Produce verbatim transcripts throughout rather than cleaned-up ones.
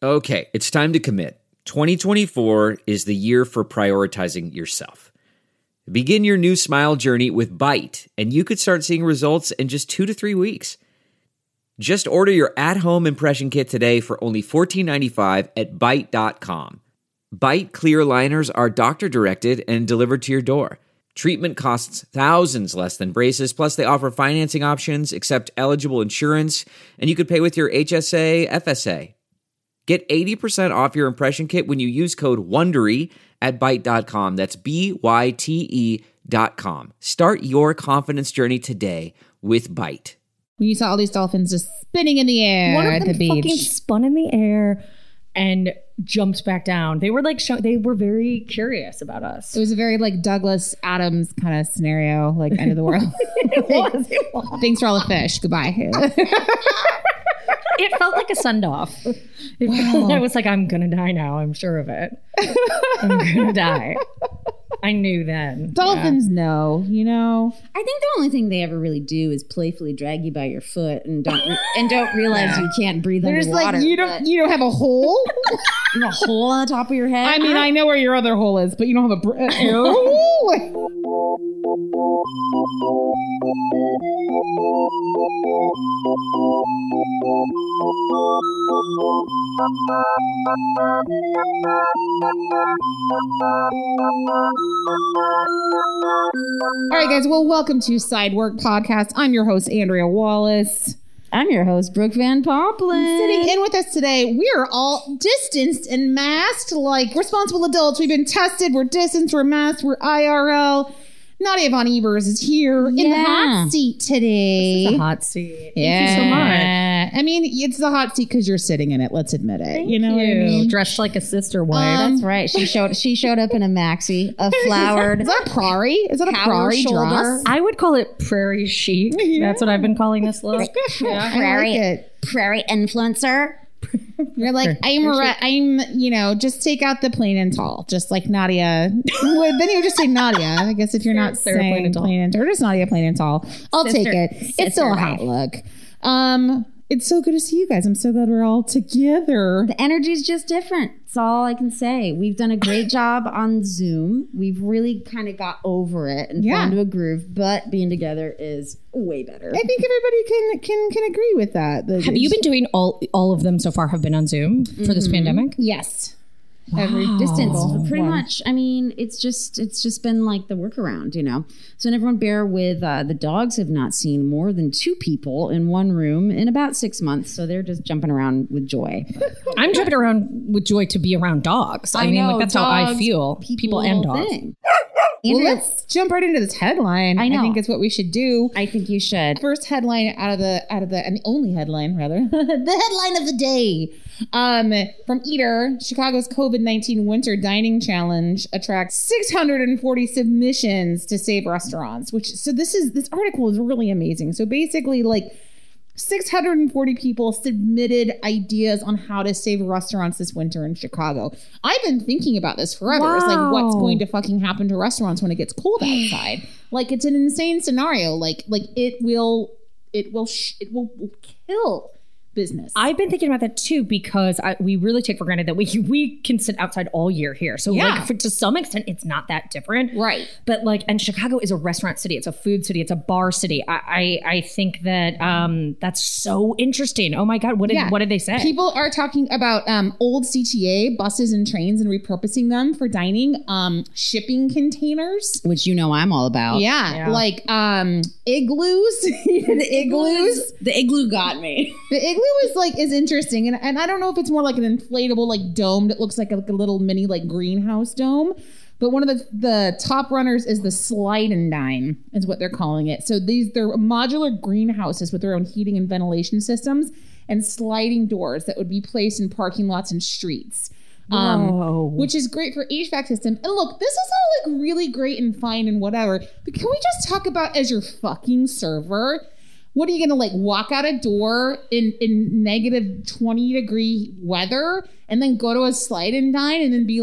Okay, it's time to commit. twenty twenty-four is the year for prioritizing yourself. Begin your new smile journey with Byte, and you could start seeing results in just two to three weeks. Just order your at-home impression kit today for only fourteen ninety-five at byte dot com. Byte clear aligners are doctor-directed and delivered to your door. Treatment costs thousands less than braces, plus they offer financing options, accept eligible insurance, and you could pay with your H S A, F S A. Get eighty percent off your impression kit when you use code WONDERY at byte dot com. That's B Y T E dot com. Start your confidence journey today with Byte. When you saw all these dolphins just spinning in the air One of at them the beach. fucking spun in the air and jumped back down. They were like, show, they were very curious about us. It was a very like Douglas Adams kind of scenario, like end of the world. It was, it was. Thanks for all the fish. Goodbye. It felt like a send-off. It Wow. I was like, I'm going to die now. I'm sure of it. I'm going to die. I knew then. Dolphins know, you know. I think the only thing they ever really do is playfully drag you by your foot and don't re- and don't realize Yeah. you can't breathe They're just underwater. like, you don't you don't have a hole? You have a hole on the top of your head. I mean, I know where your other hole is, but you don't have a br- uh, air hole? All right, guys. Well, welcome to Side Work Podcast. I'm your host, Andrea Wallace. I'm your host, Brooke Van Poppelen. Sitting in with us today, we are all distanced and masked like responsible adults. We've been tested. We're distanced. We're masked. We're I R L. Nadia Von Evers is here in the Yeah. hot seat today. It's a hot seat. Thank yeah. you so much. I mean, it's the hot seat because you're sitting in it. Let's admit it. Thank you know you. what I mean? Dressed like a sister wife. Um, That's right. She showed she showed up in a maxi, a flowered. Is that a Prairie? Is that a Power Prairie shoulder. dress? I would call it prairie chic. Yeah. That's what I've been calling this look. I Prairie like it. prairie influencer. You're like, I'm, re- I'm, you know, just take out the plain and tall, just like Nadia. Well, then you would just say Nadia. I guess if you're not Sarah saying Plain and Tall. plain and tall, or just Nadia plain and tall, I'll Sister- take it. It's still a sister hot look. Um, it's so good to see you guys. I'm so glad we're all together. The energy's just different. That's all I can say. We've done a great job on Zoom. We've really kind of got over it and Yeah. found to a groove, but being together is way better. I think everybody can can can agree with that. The- Have you been doing all all of them so far have been on Zoom for this pandemic? Yes. Every distance, Wow. pretty Wow. much. I mean, it's just it's just been like the workaround, you know. So and everyone bear with. Uh, the dogs have not seen more than two people in one room in about six months, so they're just jumping around with joy. I'm jumping around with joy to be around dogs. I, I mean, know, like that's how I dogs, feel. People, and dogs. thing. Well, Andrea, let's jump right into this headline. I know. think it's what we should do. I think you should. First headline out of the out of the and the only headline rather the headline of the day um from Eater. Chicago's COVID nineteen Winter Dining Challenge attracts six hundred forty submissions to save restaurants, which so this is this article is really amazing. So basically, like six hundred forty people submitted ideas on how to save restaurants this winter in Chicago. I've been thinking about this forever. It's like, what's Wow. going to fucking happen to restaurants when it gets cold outside? Like, it's an insane scenario. Like, like it will, it will, sh- it will kill business. I've been thinking about that too because I, we really take for granted that we we can sit outside all year here. So Yeah. like for, to some extent, it's not that different, Right. But like, and Chicago is a restaurant city. It's a food city. It's a bar city. I I, I think that um that's so interesting. Oh my god, what did Yeah. what did they say? People are talking about um, old C T A buses and trains and repurposing them for dining, um, shipping containers. Which you know I'm all about. Yeah, Yeah. like um, igloos. the igloos. The igloo got me. The igloo is like is interesting, and, and I don't know if it's more like an inflatable, like domed. It looks like a, like a little mini like greenhouse dome. But one of the the top runners is the slide and dine, is what they're calling it. So these they're modular greenhouses with their own heating and ventilation systems and sliding doors that would be placed in parking lots and streets. Um, Whoa. which is great for H V A C system. And look, this is all like really great and fine and whatever. But can we just talk about as your fucking server? What are you gonna like walk out a door in, in negative twenty degree weather and then go to a slide and dine and then be like,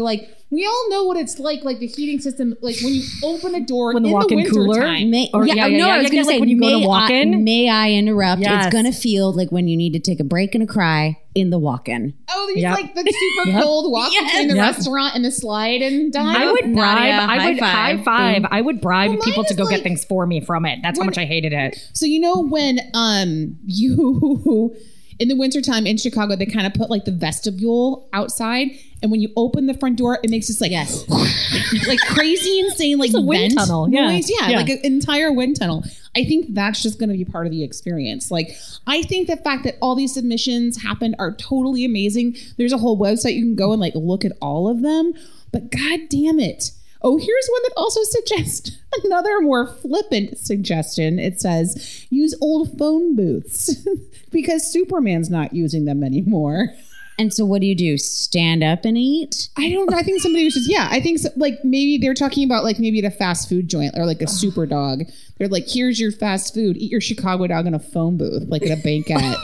We all know what it's like, like the heating system, like when you open a door When the in the walk-in winter cooler? time. May, Or- yeah, yeah, yeah, no, yeah, I was yeah, going to like say, when you go to may, I, walk-in? may I interrupt? Yes. It's going to feel like when you need to take a break and a cry in the walk-in. Oh, there's Yep. like the super Yep. cold walk Yes. between the Yep. restaurant and the slide and dine. I would bribe. Nadia, I high would five. high five. Boom. I would bribe Well, mine people to is go like- get things for me from it. That's how When- much I hated it. So you know when um you in the wintertime in Chicago they kind of put like the vestibule outside, and when you open the front door it makes this like Yes. like crazy insane like It's a wind vent tunnel, yeah. noise. Yeah, Yeah. like an entire wind tunnel. I think that's just going to be part of the experience. Like I think the fact that all these submissions happened are totally amazing. There's a whole website you can go and like look at all of them, but god damn it. Oh, here's one that also suggests another more flippant suggestion. It says use old phone booths because Superman's not using them anymore. And so what do you do? Stand up and eat? I don't know. I think somebody was just, yeah, I think so, like maybe they're talking about like maybe at a fast food joint or like a super dog. They're like, here's your fast food. Eat your Chicago dog in a phone booth, like at a banquet.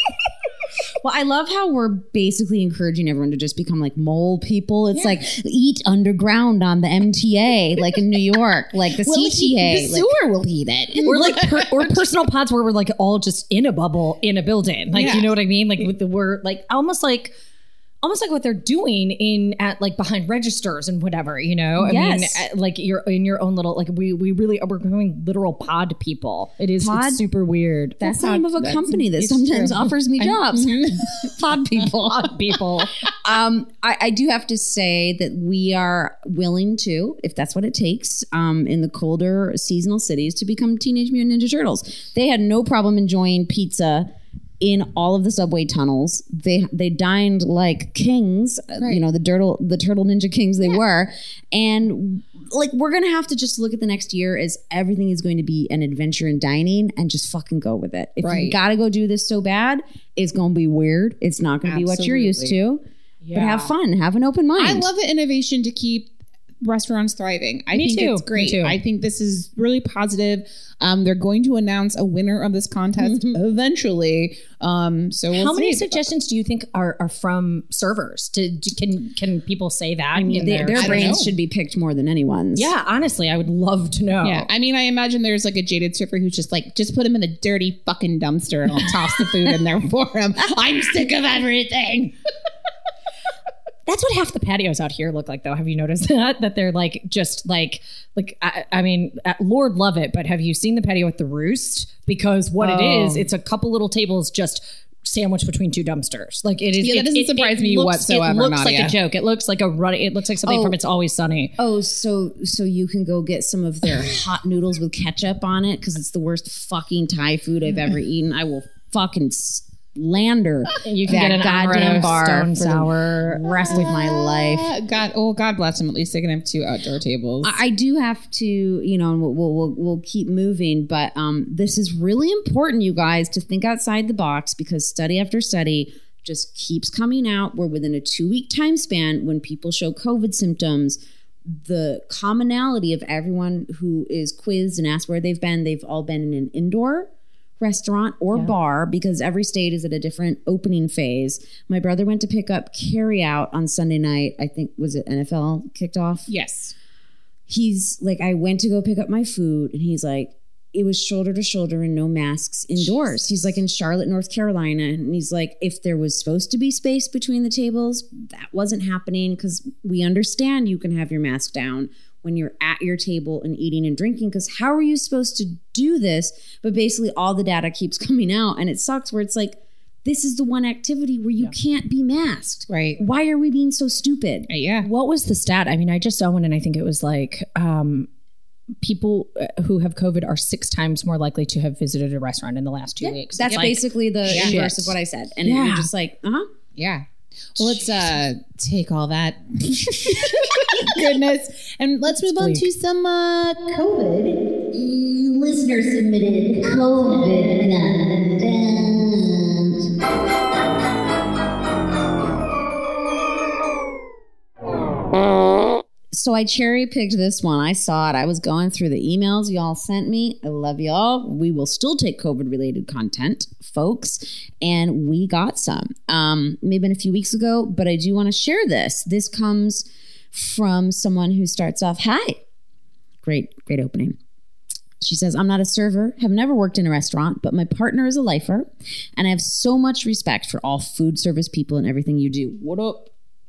Well, I love how we're basically encouraging everyone to just become like mole people. It's like eat underground on the M T A, like in New York, like the Well, C T A. the like, sewer will eat it. Or like per, or personal pods where we're like all just in a bubble in a building. Like Yeah. you know what I mean? Like with the we're like almost like almost like what they're doing in at like behind registers and whatever, you know? I Yes. mean, uh, like you're in your own little like we we really we're becoming literal pod people. It is Pod? it's super weird. that's the name of a that's- company that it's sometimes true. offers me jobs. Pod people. Pod people. um, I, I do have to say that we are willing to, if that's what it takes, um, in the colder seasonal cities to become Teenage Mutant Ninja Turtles. They had no problem enjoying pizza in all of the subway tunnels. They they dined like kings, Right. you know, the turtle the turtle ninja kings they were. And like we're gonna have to just look at the next year as everything is going to be an adventure in dining and just fucking go with it. If you Right. gotta go do this so bad, it's gonna be weird. It's not gonna be what you're used to. But have fun, have an open mind. I love the innovation to keep restaurants thriving. I Me think too. it's great. Me too. I think this is really positive. Um, they're going to announce a winner of this contest eventually. Um, so we'll How many see. suggestions do you think are, are from servers? To, do- can can people say that? I mean, in they, their, their I don't brains know. should be picked more than anyone's. yeah, honestly, I would love to know. Yeah, I mean, I imagine there's like a jaded surfer who's just like, just put him in a dirty fucking dumpster and I'll toss the food in there for him. I'm sick of everything. That's what half the patios out here look like, though. Have you noticed that? That they're like just like like I, I mean, uh, Lord love it, but have you seen the patio at the Roost? Because what it Oh. is, it's a couple little tables just sandwiched between two dumpsters. Like it is. Yeah, that it- doesn't it- surprise it me looks, whatsoever, It looks like Nadia. a joke. It looks like a run. It looks like something Oh. from It's Always Sunny. Oh, so so you can go get some of their hot noodles with ketchup on it because it's the worst fucking Thai food I've ever eaten. I will fucking slander You can that get an goddamn amaretto bar stone for sour. the rest of my life. Uh, God, oh God bless them. At least they can have two outdoor tables. I I do have to, you know, and we'll, we'll we'll we'll keep moving, but um, this is really important, you guys, to think outside the box because study after study just keeps coming out. Where within a two week time span, when people show COVID symptoms, the commonality of everyone who is quizzed and asked where they've been, they've all been in an indoor restaurant or bar because every state is at a different opening phase. My brother went to pick up carry out on Sunday night. I think was it N F L kicked off? yes. He's like, I went to go pick up my food, and he's like, it was shoulder to shoulder and no masks indoors. He's like in Charlotte, North Carolina, and he's like, if there was supposed to be space between the tables, that wasn't happening because we understand you can have your mask down when you're at your table and eating and drinking, because how are you supposed to do this? But basically all the data keeps coming out, and it sucks where it's like, this is the one activity where you can't be masked. Right. Why are we being so stupid? Uh, yeah. What was the stat? I mean, I just saw one and I think it was like um, people uh, who have COVID are six times more likely to have visited a restaurant in the last two weeks. That's It's like, basically the shit. inverse of what I said. And Yeah. you're just like, uh-huh. Yeah. Well, let's uh, take all that goodness and let's move on to some uh, COVID. Mm, Listener submitted COVID content. So I cherry picked this one. I saw it. I was going through the emails y'all sent me. I love y'all. We will still take COVID related content, folks. And we got some. Um, maybe been a few weeks ago, but I do want to share this. This comes from someone who starts off, hi. Great, great opening. She says, I'm not a server, have never worked in a restaurant, but my partner is a lifer, and I have so much respect for all food service people and everything you do. What up?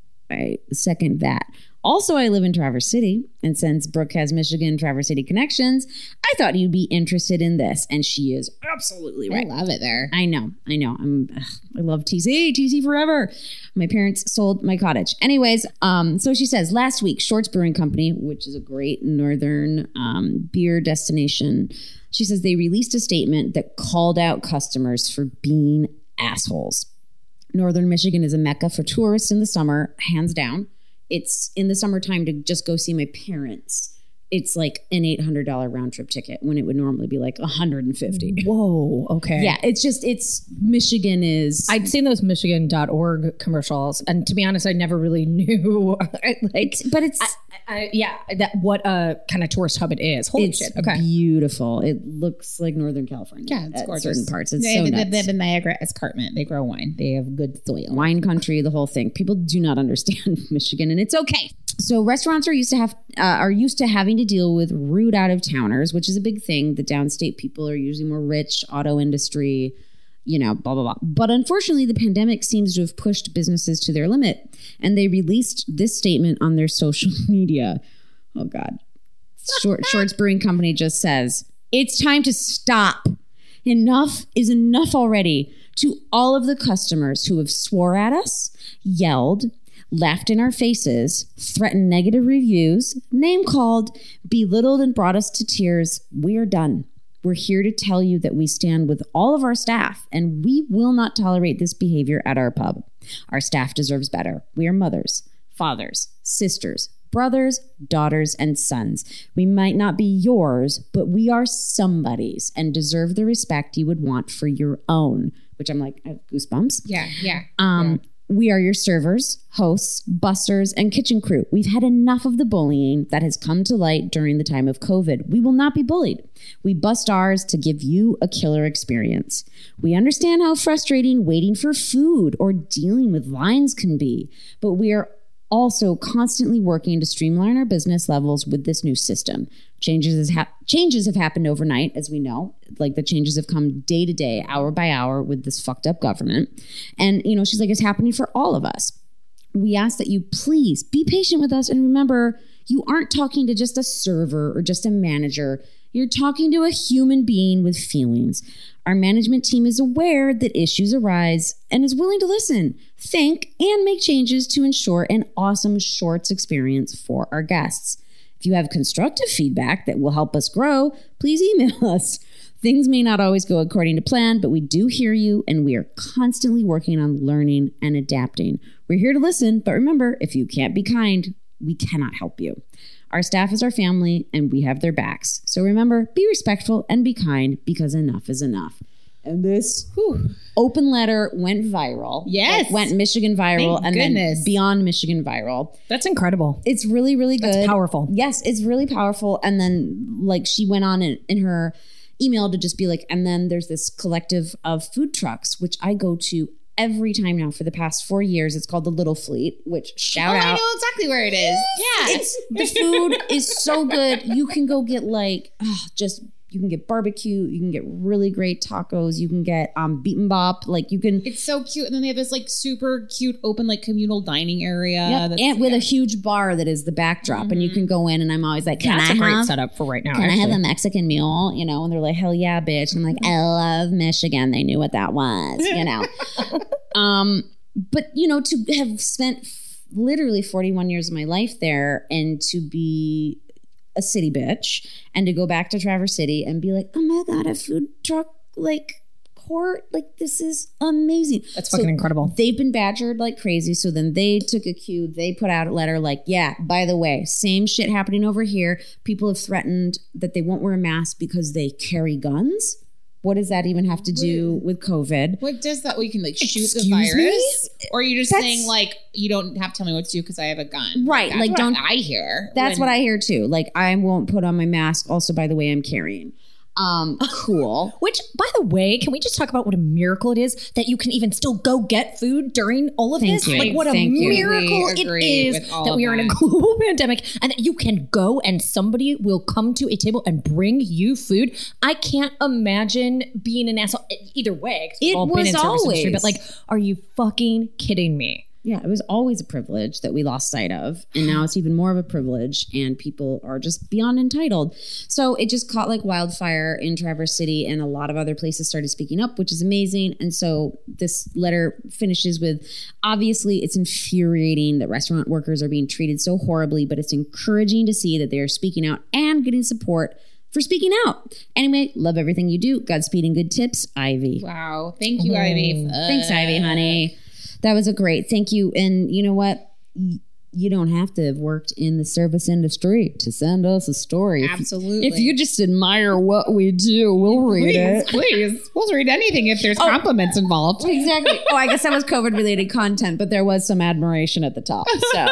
I second that. Also, I live in Traverse City, and since Brooke has Michigan Traverse City connections, I thought you'd be interested in this. And she is absolutely right. I love it there. I know, I know. I'm, ugh, I love T C, T C forever. My parents sold my cottage. Anyways, um, so she says, last week, Shorts Brewing Company, which is a great northern um, beer destination, she says they released a statement that called out customers for being assholes. Northern Michigan is a mecca for tourists in the summer, hands down. It's in the summertime to just go see my parents. It's like an eight hundred dollars round trip ticket when it would normally be like one hundred fifty dollars. Whoa. Okay. Yeah. It's just, it's Michigan is. I'd seen those Michigan dot org commercials. And to be honest, I never really knew like, but it's, I, I, yeah, that what a kind of tourist hub it is. Holy it's shit. Okay. beautiful. It looks like Northern California. Yeah, it's at gorgeous. certain parts. It's they so have nuts. the, the, the Niagara Escarpment. They grow wine. They have good soil. Wine country, the whole thing. People do not understand Michigan, and it's okay. So restaurants are used to have uh, are used to having to deal with rude out of towners, which is a big thing. The downstate people are usually more rich, auto industry, you know, blah blah blah. But unfortunately, the pandemic seems to have pushed businesses to their limit, and they released this statement on their social media. Oh God, Short, Shorts Brewing Company just says it's time to stop. Enough is enough already. To all of the customers who have swore at us, yelled, laughed in our faces, threatened negative reviews, name called, belittled, and brought us to tears, we're done. We're here to tell you that we stand with all of our staff, and we will not tolerate this behavior at our pub. Our staff deserves better. We are mothers, fathers, sisters, brothers, daughters, and sons. We might not be yours, but we are somebody's and deserve the respect you would want for your own, which I'm like, I have goosebumps. Yeah, yeah. Um, yeah. We are your servers, hosts, busters, and kitchen crew. We've had enough of the bullying that has come to light during the time of COVID. We will not be bullied. We bust ours to give you a killer experience. We understand how frustrating waiting for food or dealing with lines can be, but we are also constantly working to streamline our business levels with this new system. Changes, has ha- changes have happened overnight, as we know. Like the changes have come day to day, hour by hour with this fucked up government. And, you know, she's like, it's happening for all of us. We ask that you please be patient with us. And remember, you aren't talking to just a server or just a manager. You're talking to a human being with feelings. Our management team is aware that issues arise and is willing to listen, think, and make changes to ensure an awesome Shorts experience for our guests. If you have constructive feedback that will help us grow, please email us. Things may not always go according to plan, but we do hear you, and we are constantly working on learning and adapting. We're here to listen, but remember, if you can't be kind, we cannot help you. Our staff is our family, and we have their backs. So remember, be respectful and be kind, because enough is enough. And this whew, open letter went viral. Yes. Like, went Michigan viral. Thank and goodness. then beyond Michigan viral. That's incredible. It's really, really good. That's powerful. Yes, it's really powerful. And then, like, she went on in, in her email to just be like, and then there's this collective of food trucks, which I go to every time now for the past four years. It's called the Little Fleet, which shout oh, out. I know exactly where it is. Yeah. It's, the food is so good. You can go get like, oh, just, you can get barbecue. You can get really great tacos. You can get um, beat and bop. Like you can. It's so cute. And then they have this like super cute open like communal dining area. Yep, That's, and with yeah. a huge bar that is the backdrop. Mm-hmm. And you can go in and I'm always like, can That's I a great have, setup for right now. Can actually. I have a Mexican meal? You know, and they're like, hell yeah, bitch. And I'm like, I love Michigan. They knew what that was, you know. um, but, you know, to have spent f- literally forty-one years of my life there and to be a city bitch and to go back to Traverse City and be like, oh my God, a food truck, like, court, like, this is amazing. That's fucking incredible. They've been badgered like crazy. So then they took a cue. They put out a letter like, yeah, by the way, same shit happening over here. People have threatened that they won't wear a mask because they carry guns. What does that even have to do with COVID? What does that? We can like shoot Excuse the virus, me? or are you just That's- saying like you don't have to tell me what to do because I have a gun, Right, That's like, what don't- I hear. That's when- what I hear too. Like, I won't put on my mask. Also, by the way, I'm carrying. Um, cool. Which, by the way, can we just talk about what a miracle it is that you can even still go get food during all of Thank this? you. Like, what a Thank you. miracle Agree, it agree is with all that of we are in a that. global pandemic and that you can go and somebody will come to a table and bring you food. I can't imagine being an asshole either way. 'Cause we've It all been was in service industry, always. but like, are you fucking kidding me? Yeah, it was always a privilege that we lost sight of. And now it's even more of a privilege, and people are just beyond entitled. So it just caught like wildfire in Traverse City, and a lot of other places started speaking up, which is amazing. And so this letter finishes with, obviously, it's infuriating that restaurant workers are being treated so horribly, but it's encouraging to see that they are speaking out and getting support for speaking out. Anyway, love everything you do. Godspeed and good tips, Ivy. Wow. Thank you, Ivy. Thanks, Ivy, honey. That was a great thank you. And you know what? Y- You don't have to have worked in the service industry to send us a story. If you- Absolutely. If you just admire what we do, we'll read Please, it. please. We'll read anything if there's compliments involved. Exactly. Oh, I guess that was COVID related content, but there was some admiration at the top. So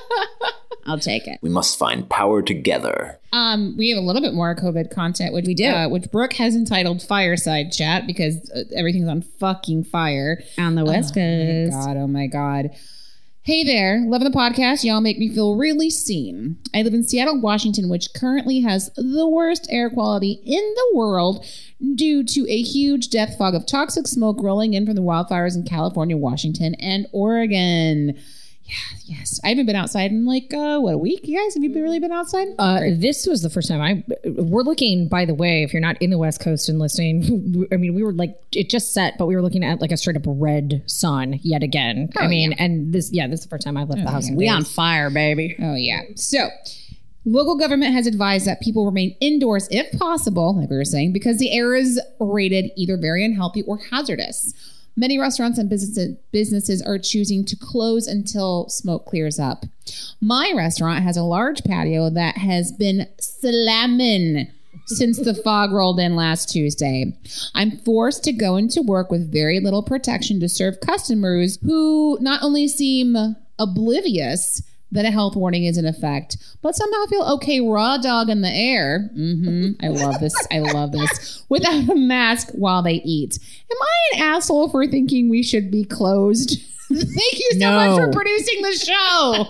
I'll take it. We must find power together. Um, we have a little bit more COVID content, which We do. uh, which Brooke has entitled "Fireside Chat" because uh, everything's on fucking fire. On the West Oh my Coast. god! Oh my god! Hey there, loving the podcast. Y'all make me feel really seen. I live in Seattle, Washington, which currently has the worst air quality in the world due to a huge death fog of toxic smoke rolling in from the wildfires in California, Washington, and Oregon. Yeah, yes. I haven't been outside in like, uh, what, a week? You guys, have you been, really been outside? Uh, this was the first time I. We're looking, by the way, if you're not in the West Coast and listening, I mean, we were like, it just set, but we were looking at like a straight up red sun yet again. I Oh, mean, yeah. and this, yeah, this is the first time I've left the house. in We days. on fire, baby. Oh, yeah. So, local government has advised that people remain indoors if possible, like we were saying, because the air is rated either very unhealthy or hazardous. Many restaurants and businesses businesses are choosing to close until smoke clears up. My restaurant has a large patio that has been slamming since the fog rolled in last Tuesday. I'm forced to go into work with very little protection to serve customers who not only seem oblivious that a health warning is in effect, but somehow feel okay raw dog in the air. hmm I love this. I love this. Without a mask while they eat. Am I an asshole for thinking we should be closed? Thank you so No. much for producing the show.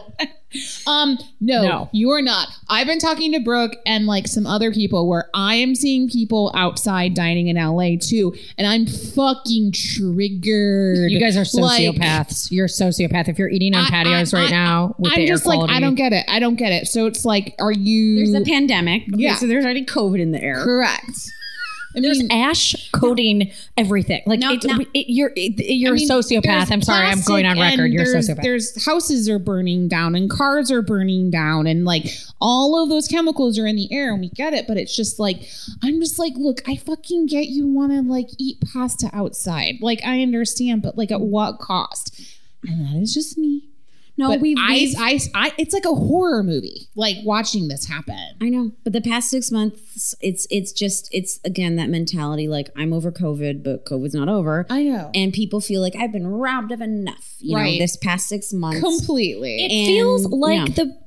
um, no, No. you are not. I've been talking to Brooke and like some other people where I am seeing people outside dining in L A too, and I'm fucking triggered. You guys are Like, sociopaths. You're a sociopath if you're eating on I- patios I- right I- now with I'm the air just like, quality. I don't get it. I don't get it. So it's like, are you There's a pandemic. Okay, Yeah. So there's already COVID in the air. correct? I There's mean, ash coating everything. Like No, it, no. it- you're it, you're I mean, a sociopath. there's I'm sorry. I'm going on plastic record. and You're a there's, sociopath. There's houses are burning down and cars are burning down and like all of those chemicals are in the air and we get it, but it's just like I'm just like, look, I fucking get you want to like eat pasta outside. Like I understand, but like at what cost? And that is just me. No, But we've, I, we've I, I, it's like a horror movie, like watching this happen. I know, but the past six months, it's it's just it's again that mentality like I'm over COVID, but COVID's not over, I know. and people feel like I've been robbed of enough. You Right. know, this past six months, Completely. it and- feels like yeah. the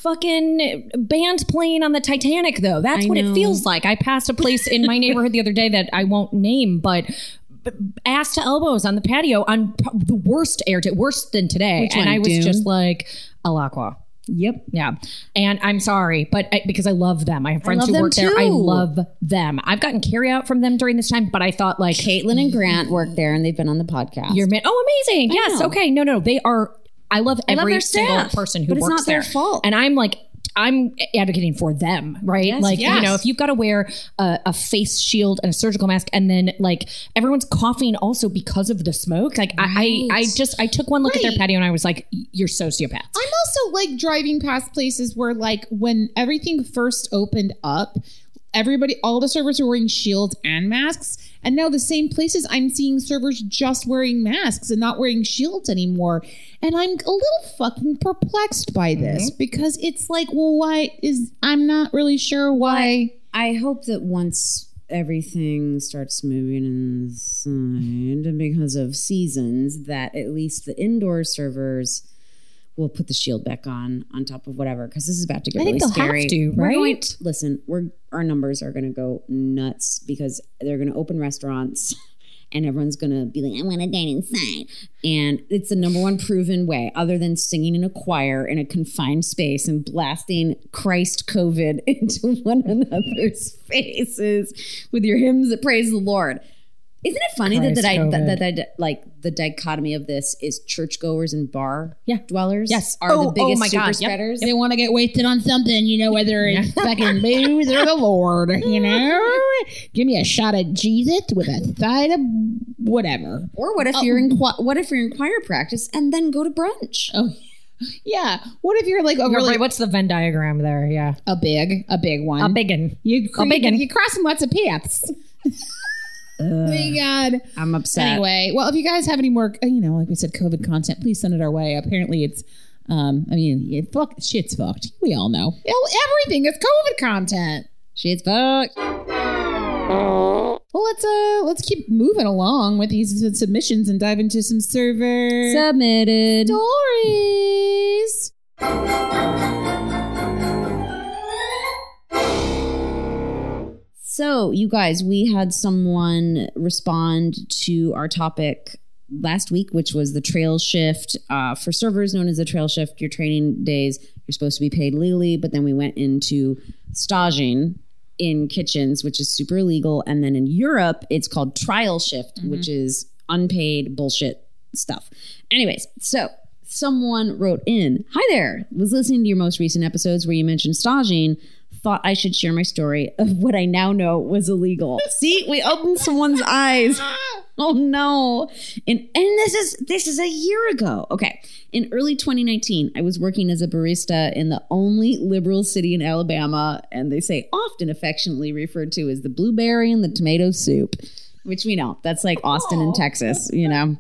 fucking band playing on the Titanic, though. That's I what know. it feels like. I passed a place in my neighborhood the other day that I won't name, but b- ass to elbows on the patio on p- the worst air, t- worse than today. Which and one, I was Dune? just like, Al Aqua. Yep. Yeah. And I'm sorry, but I, because I love them. I have friends love who them work there. I too. love them. I've gotten carry out from them during this time, but I thought like, Caitlin and Grant work there, and they've been on the podcast. you're man. Oh, amazing. Yes. know. Okay. No, no, they are. I love I love every their single staff, person who but it's works not their there. fault. And I'm like, I'm advocating for them, right? Yes, like, you yes. know, if you've got to wear a, a face shield and a surgical mask, and then like everyone's coughing also because of the smoke. Like, I, I, I just, I took one look at their Right. patio and I was like, you're sociopaths. I'm also like driving past places where like when everything first opened up, everybody, all the servers were wearing shields and masks. And now the same places I'm seeing servers just wearing masks and not wearing shields anymore. And I'm a little fucking perplexed by this because it's like, well, why is, I'm not really sure why. I hope that once everything starts moving inside because of seasons, that at least the indoor servers we'll put the shield back on on top of whatever because this is about to get I really think they'll scary. have to, We're right? going to- listen, we're our numbers are going to go nuts because they're going to open restaurants. And everyone's going to be like, I want to dine inside. And it's the number one proven way, other than singing in a choir in a confined space and blasting Christ COVID into one another's faces with your hymns that praise the Lord. Isn't it funny that, Christ that, I, COVID. that, that, that, like, the dichotomy of this is churchgoers and bar Yeah. dwellers Yes. are Oh, the biggest oh my super God. Yep. spreaders? They want to get wasted on something, you know, whether it's fucking booze or the Lord, you know? Give me a shot of Jesus with a side of whatever. Or what if you're in qui- what if you're in choir practice and then go to brunch? Oh, yeah. What if you're like a You're really right. What's the Venn diagram there? Yeah. a big, a big one? A biggin. You, a big you, one. you're crossing lots of paths. Oh my God. I'm upset. Anyway, well, if you guys have any more, uh, you know, like we said, COVID content, please send it our way. Apparently, it's, um, I mean, it fuck, shit's fucked. We all know. Everything is COVID content. Shit's fucked. Well, let's uh, let's keep moving along with these submissions and dive into some server Submitted. stories. So, you guys, we had someone respond to our topic last week, which was the trail shift. Uh, for servers known as the trail shift, your training days, you're supposed to be paid legally, but then we went into staging in kitchens, which is super illegal. And then in Europe, it's called trial shift, mm-hmm. which is unpaid bullshit stuff. Anyways, so someone wrote in, hi there, was listening to your most recent episodes where you mentioned staging. Thought I should share my story of what I now know was illegal. See, we opened someone's eyes. Oh no. And and this is this is a year ago. Okay. In early twenty nineteen, I was working as a barista in the only liberal city in Alabama, and they say often affectionately referred to as the blueberry and the tomato soup, which we know. That's like Austin in Texas, you know.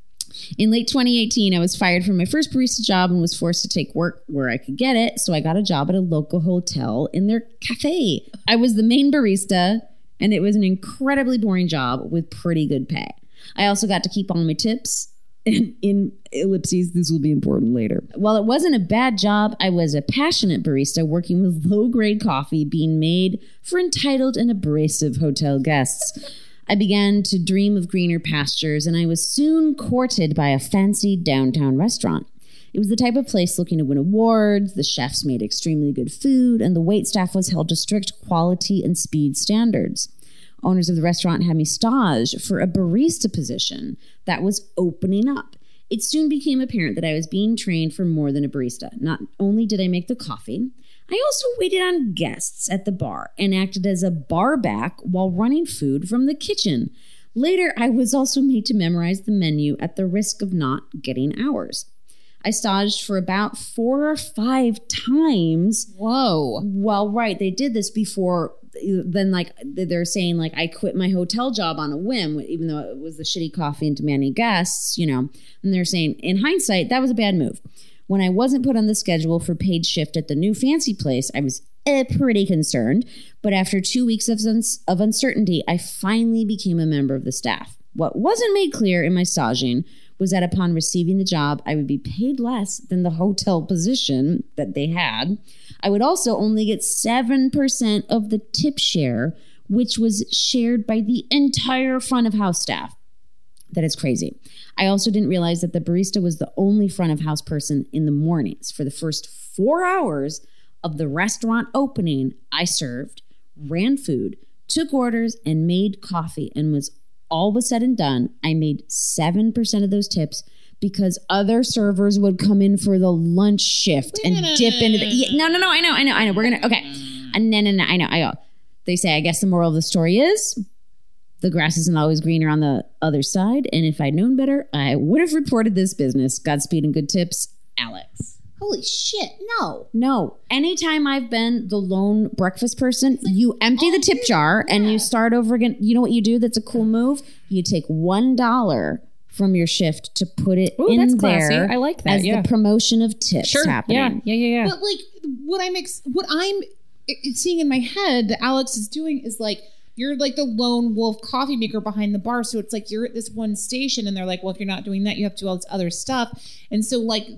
In late twenty eighteen, I was fired from my first barista job and was forced to take work where I could get it. So I got a job at a local hotel in their cafe. I was the main barista, and it was an incredibly boring job with pretty good pay. I also got to keep all my tips. And in ellipses, this will be important later. While it wasn't a bad job, I was a passionate barista working with low-grade coffee being made for entitled and abrasive hotel guests. I began to dream of greener pastures, and I was soon courted by a fancy downtown restaurant. It was the type of place looking to win awards, the chefs made extremely good food, and the waitstaff was held to strict quality and speed standards. Owners of the restaurant had me staged for a barista position that was opening up. It soon became apparent that I was being trained for more than a barista. Not only did I make the coffee, I also waited on guests at the bar and acted as a bar back while running food from the kitchen. Later, I was also made to memorize the menu at the risk of not getting hours. I staged for about four or five times. Whoa. Well, right, they did this before. Then, like, they're saying, like, I quit my hotel job on a whim, even though it was the shitty coffee and demanding guests, you know. And they're saying, in hindsight, that was a bad move. When I wasn't put on the schedule for paid shift at the new fancy place, I was uh, pretty concerned. But after two weeks of, uns- of uncertainty, I finally became a member of the staff. What wasn't made clear in my staging was that upon receiving the job, I would be paid less than the hotel position that they had. I would also only get seven percent of the tip share, which was shared by the entire front of house staff. That is crazy. I also didn't realize that the barista was the only front of house person in the mornings. For the first four hours of the restaurant opening, I served, ran food, took orders, and made coffee. And was all was said and done, I made seven percent of those tips because other servers would come in for the lunch shift and dip into the... Yeah, no, no, no, I know, I know, I know. We're going to... Okay. And no, no, no, I know, I know. They say, I guess the moral of the story is... the grass isn't always greener on the other side, and if I'd known better, I would have reported this business. Godspeed and good tips, Alex. Holy shit, no. No. Anytime I've been the lone breakfast person, you empty the tip jar and you start over again. You know what you do that's a cool move? You take one dollar from your shift to put it Ooh, in that's there classy. I like that, as yeah. the promotion of tips Sure. happening. Yeah, yeah, yeah, yeah. But like what I'm ex- what I'm seeing in my head that Alex is doing is like you're like the lone wolf coffee maker behind the bar. So it's like you're at this one station and they're like, well, if you're not doing that, you have to do all this other stuff. And so like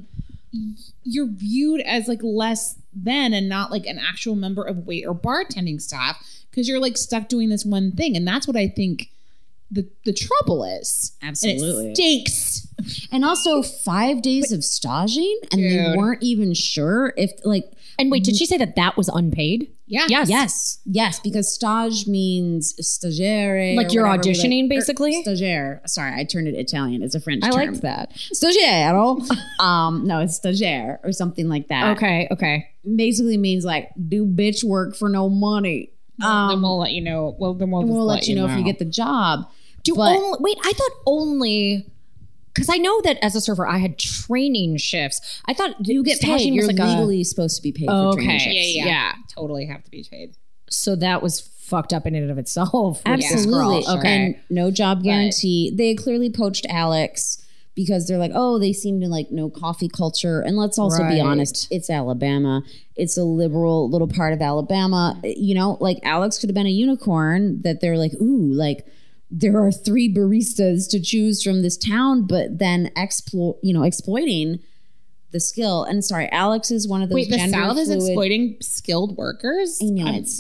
you're viewed as like less than and not like an actual member of wait or bartending staff because you're like stuck doing this one thing. And that's what I think the the trouble is. Absolutely. And it stinks. And also five days of staging, and Dude. they weren't even sure if like. And wait, did she say that that was unpaid? Yeah. Yes. Yes, yes, because stage means stagiaire. Like or you're whatever, auditioning, like- basically? or Stagiaire. Sorry, I turned it Italian. It's a French I term. liked that. Stagiaire. um, no, it's stagiaire or something like that. Okay, okay. Basically means like do bitch work for no money. then Um, we'll let you know. Well, then we'll, and just we'll let you know, if you get the job. Do But- only, wait, I thought only because I know that as a server I had training shifts. I thought You get paid. staging You're was like legally supposed to be paid Oh, for training okay. shifts. Yeah, yeah, Yeah. Totally have to be paid. a so that was fucked up in and of itself. with this Absolutely. girl. Okay. And no job guarantee. They clearly poached Alex because they're like, oh, they seem to like no coffee culture. And let's also Right. be honest, it's Alabama. It's a liberal little part of Alabama. You know, like Alex could have been a unicorn that they're like, ooh, like there are three baristas to choose from this town, but then exploit, you know, exploiting the skill. And sorry, Alex is one of those Wait, the gender South is fluid- exploiting skilled workers? I know I'm- it's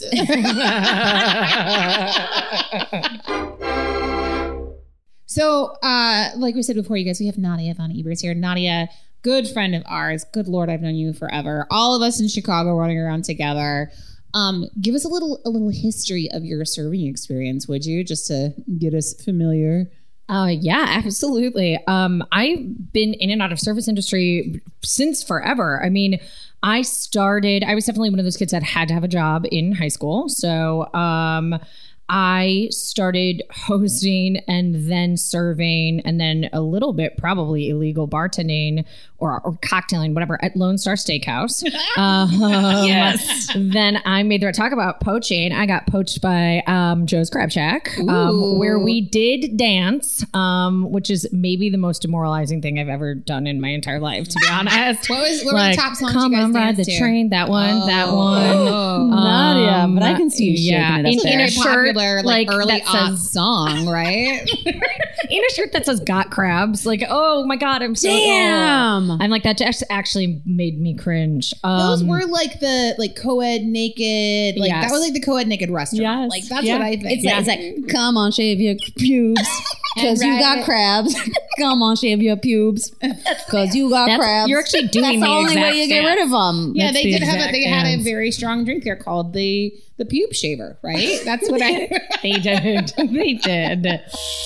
So, uh, like we said before, you guys, we have Nadia Von Ebers here. Nadia, good friend of ours. Good Lord, I've known you forever. All of us in Chicago running around together. Um, give us a little a little history of your serving experience, would you, just to get us familiar? Uh, yeah, absolutely. Um, I've been in and out of service industry since forever. I mean, I started, I was definitely one of those kids that had to have a job in high school. So, um, I started hosting and then serving and then a little bit probably illegal bartending or, or cocktailing, whatever, at Lone Star Steakhouse. um, Yes. Then I made the talk about poaching. I got poached by um, Joe's Crab Shack, um, Ooh. where we did dance, um, which is maybe the most demoralizing thing I've ever done in my entire life, to be honest. What was what were the top songs Come you guys on, ride the danced to? train. That one, that one. Oh. Nadia, but I can see you shaking yeah, it up in, there. in a Very shirt popular, like, like early that aught says song, right? in a shirt that says "Got Crabs." Like, oh my god, I'm so Damn. oh. I'm like that. Just actually made me cringe. Um, Those were like the like co-ed naked, like Yes. that was like the co-ed naked restaurant. Yes. Like that's Yeah. what I think. It's like, it's like, come on, shave your pubes. Because you ride got it. crabs. Come on, shave your pubes. Because you got That's- crabs. you're actually doing That's the the only exact way you get dance. rid of them. yeah, That's they the did have a, exact they had a dance. very strong drink there called the the pube shaver, right? That's what I they did. They did.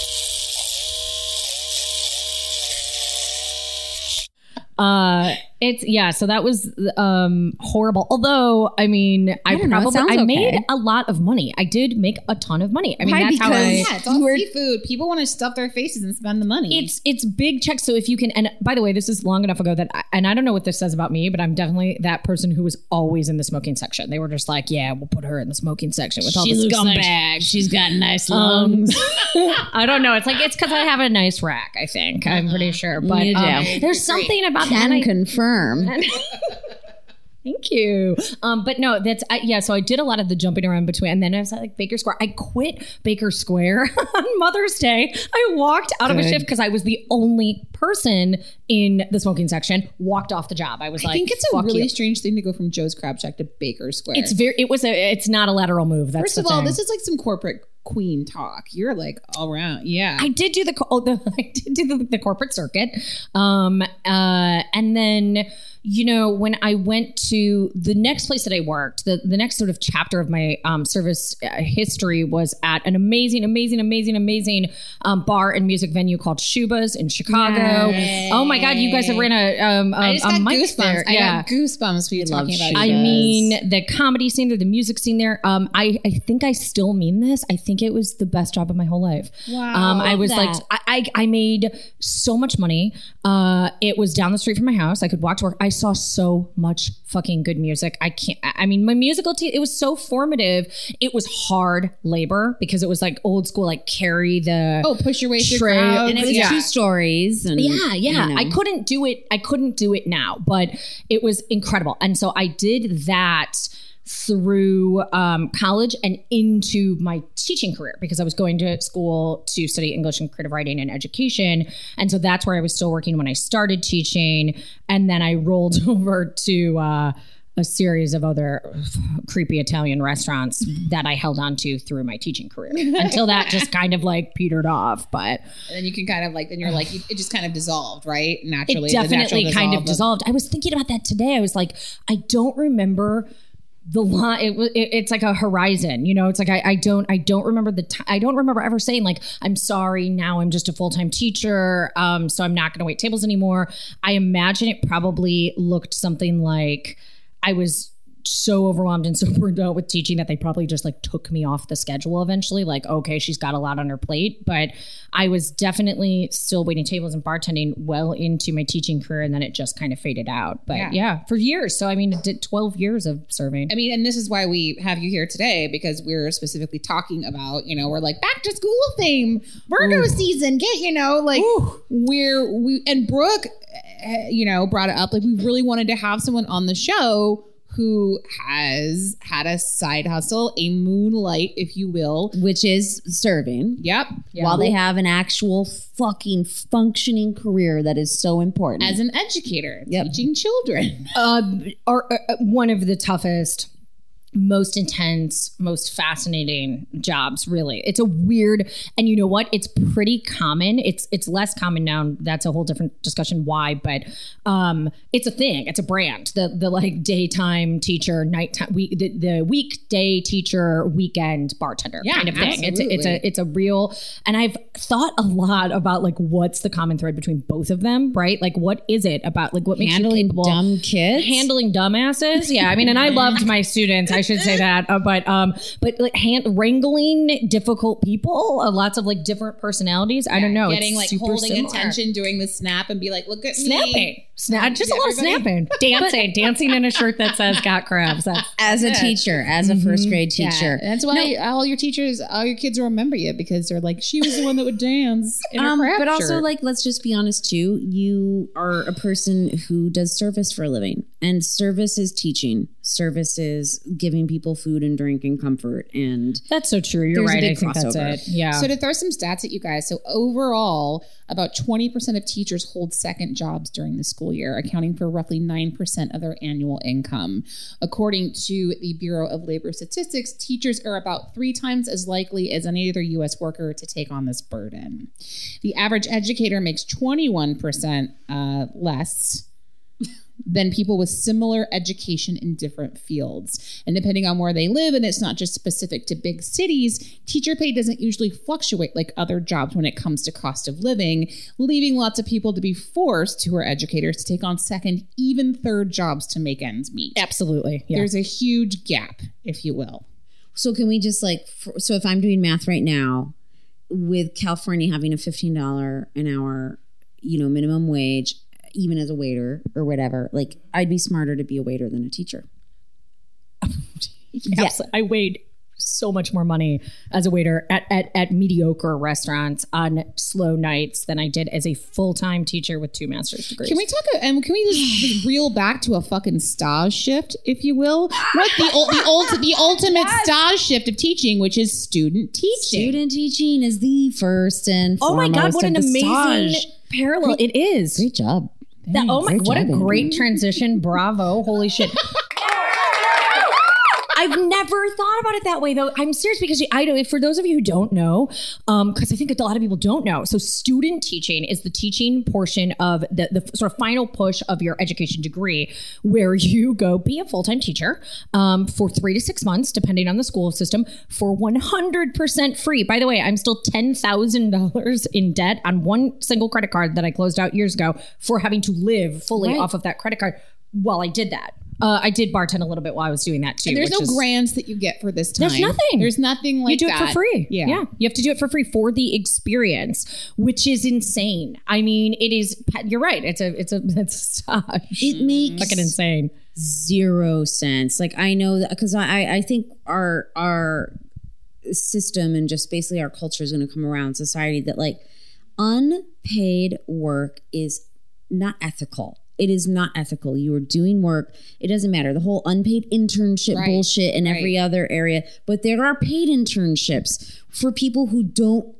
Uh, it's yeah. So that was um horrible. Although I mean, I, don't know, it probably sounds I okay. made a lot of money. I did make a ton of money. I mean, Why? that's how Because- I. yeah, it's all You were- seafood. People want to stuff their faces and spend the money. It's it's big checks. So if you can, and by the way, this is long enough ago that, I, and I don't know what this says about me, but I'm definitely that person who was always in the smoking section. They were just like, yeah, we'll put her in the smoking section with all the scumbags. she's got nice Um, I don't know. It's like it's because I have a nice rack. I think I'm pretty sure, but You do. um, there's something about that. Can and I- confirm. Thank you. Um, but no, that's I, yeah. So I did a lot of the jumping around between, and then I was at like Baker Square. I quit Baker Square on Mother's Day. I walked out of a Good. shift because I was the only person in the smoking section. Walked off the job. I was I like, think it's a "Fuck really you." strange thing to go from Joe's Crab Shack to Baker Square. It's very. It was a. It's not a lateral move. That's First the of all, thing. this is like some corporate queen talk. You're like all around, yeah. I did do the, co- oh, the I did do the, the corporate circuit, um, uh, and then you know when I went to the next place that I worked, the the next sort of chapter of my um, service uh, history was at an amazing, amazing, amazing, amazing um, bar and music venue called Shuba's in Chicago. Yay. Oh my God, you guys have ran a um, I a, just a got mic goosebumps. there. I Yeah. got goosebumps when you love talking about. Shuba's. I Shuba's. mean, the comedy scene there, the music scene there. Um, I, I think I still mean this. I think it was the best job of my whole life. Wow. Um, I love was like, that. I, I, I made so much money. Uh, it was down the street from my house. I could walk to work. I saw so much fucking good music. I can't, I I mean, my musical team, it was so formative. It was hard labor because it was like old school, like carry the, oh, push your way through Tray- crowds. And it was Yeah. two stories. And, yeah, yeah. you know. I couldn't do it. I couldn't do it now, but it was incredible. And so I did that through um, college and into my teaching career because I was going to school to study English and creative writing and education. And so that's where I was still working when I started teaching. And then I rolled over to uh, a series of other creepy Italian restaurants that I held on to through my teaching career until that just kind of like petered off. But And then you can kind of like, then you're like, it just kind of dissolved, right? Naturally. it the natural definitely kind of dissolve dissolved. I was thinking about that today. I was like, I don't remember the line. It, it, it's like a horizon, you know. It's like I, I don't, I don't remember the. T- I don't remember ever saying like, "I'm sorry, now I'm just a full time teacher, um, so I'm not going to wait tables anymore." I imagine it probably looked something like I was so overwhelmed and so burned out with teaching that they probably just like took me off the schedule eventually. Like, okay, she's got a lot on her plate, but I was definitely still waiting tables and bartending well into my teaching career, and then it just kind of faded out. But yeah, Yeah. for years. So I mean, it did twelve years of serving. I mean, and this is why we have you here today, because we're specifically talking about, you know, we're like back to school theme, Virgo season, get, you know, like we're, we, and Brooke, uh, you know, brought it up. Like we really wanted to have someone on the show who has had a side hustle, a moonlight, if you will. Which is serving. Yep. While they have an actual fucking functioning career that is so important. As an educator, Yep. teaching children. uh, are, uh, one of the toughest, most intense, most fascinating jobs, really. It's a weird, and you know what? It's pretty common. It's it's less common now. That's a whole different discussion why, but um, it's a thing. It's a brand. The the like daytime teacher, nighttime, week, the, the weekday teacher, weekend bartender Yeah, kind of thing. It's a, it's absolutely. a it's a real, and I've thought a lot about like what's the common thread between both of them, right? Like what is it about like what makes handling you capable? dumb kids. Handling dumbasses, yeah. I mean, and I loved my students. I should say that, uh, but um, but like hand, wrangling difficult people, uh, lots of like different personalities. I don't know, Getting it's like super holding similar. attention, doing the snap and be like, look at Snapping, me. Snap, just a lot of Everybody- snapping, dancing, dancing in a shirt that says "Got crabs." That's as a teacher, as a first grade Yeah, teacher. that's why all your teachers, all your kids will remember you because they're like, she was the one that would dance in her Um, crab but also, shirt. like, let's just be honest too. You are a person who does service for a living, and service is teaching. Service is giving people food and drink and comfort. And that's so true. You're There's a right. big I think crossover. that's it. Yeah. So to throw some stats at you guys, so overall, about twenty percent of teachers hold second jobs during the school year, accounting for roughly nine percent of their annual income. According to the Bureau of Labor Statistics, teachers are about three times as likely as any other U S worker to take on this burden. The average educator makes twenty-one percent uh, less than people with similar education in different fields. And depending on where they live, and it's not just specific to big cities, teacher pay doesn't usually fluctuate like other jobs when it comes to cost of living, leaving lots of people to be forced, who are educators, to take on second, even third jobs to make ends meet. Absolutely. Yeah. There's a huge gap, if you will. so, can we just like, for, so if I'm doing math right now, with California having a fifteen dollars an hour, you know, minimum wage, even as a waiter or whatever, like I'd be smarter to be a waiter than a teacher. Yes, I weighed so much more money as a waiter at, at, at mediocre restaurants on slow nights than I did as a full-time teacher with two master's degrees. Can we talk, and can we just reel back to a fucking stage shift, if you will? What the, ul- the, ult- the ultimate stage shift of teaching, which is student teaching. Student teaching is the first and Oh my foremost God, what of an the amazing stage. parallel it is. Great job. That- oh my, Great what a job, Andrew. great transition. Bravo. Holy shit. I've never thought about it that way, though. I'm serious because I know, for those of you who don't know, um, because I think a lot of people don't know. So student teaching is the teaching portion of the, the sort of final push of your education degree, where you go be a full-time teacher um, for three to six months, depending on the school system, for one hundred percent free. By the way, I'm still ten thousand dollars in debt on one single credit card that I closed out years ago for having to live fully Right. off of that credit card while I did that. Uh, I did bartend a little bit while I was doing that too. And there's which no is- grants that you get for this time. There's nothing. There's nothing like you do that. it for free. Yeah. yeah. You have to do it for free for the experience, which is insane. I mean, it is, you're right. It's a, it's a, it's a stage. It makes Fucking insane. zero sense. Like I know that because I I think our our system and just basically our culture is going to come around society that like unpaid work is not ethical. it is not ethical. You are doing work. It doesn't matter. The whole unpaid internship Right. bullshit in Right. every other area. But there are paid internships for people who don't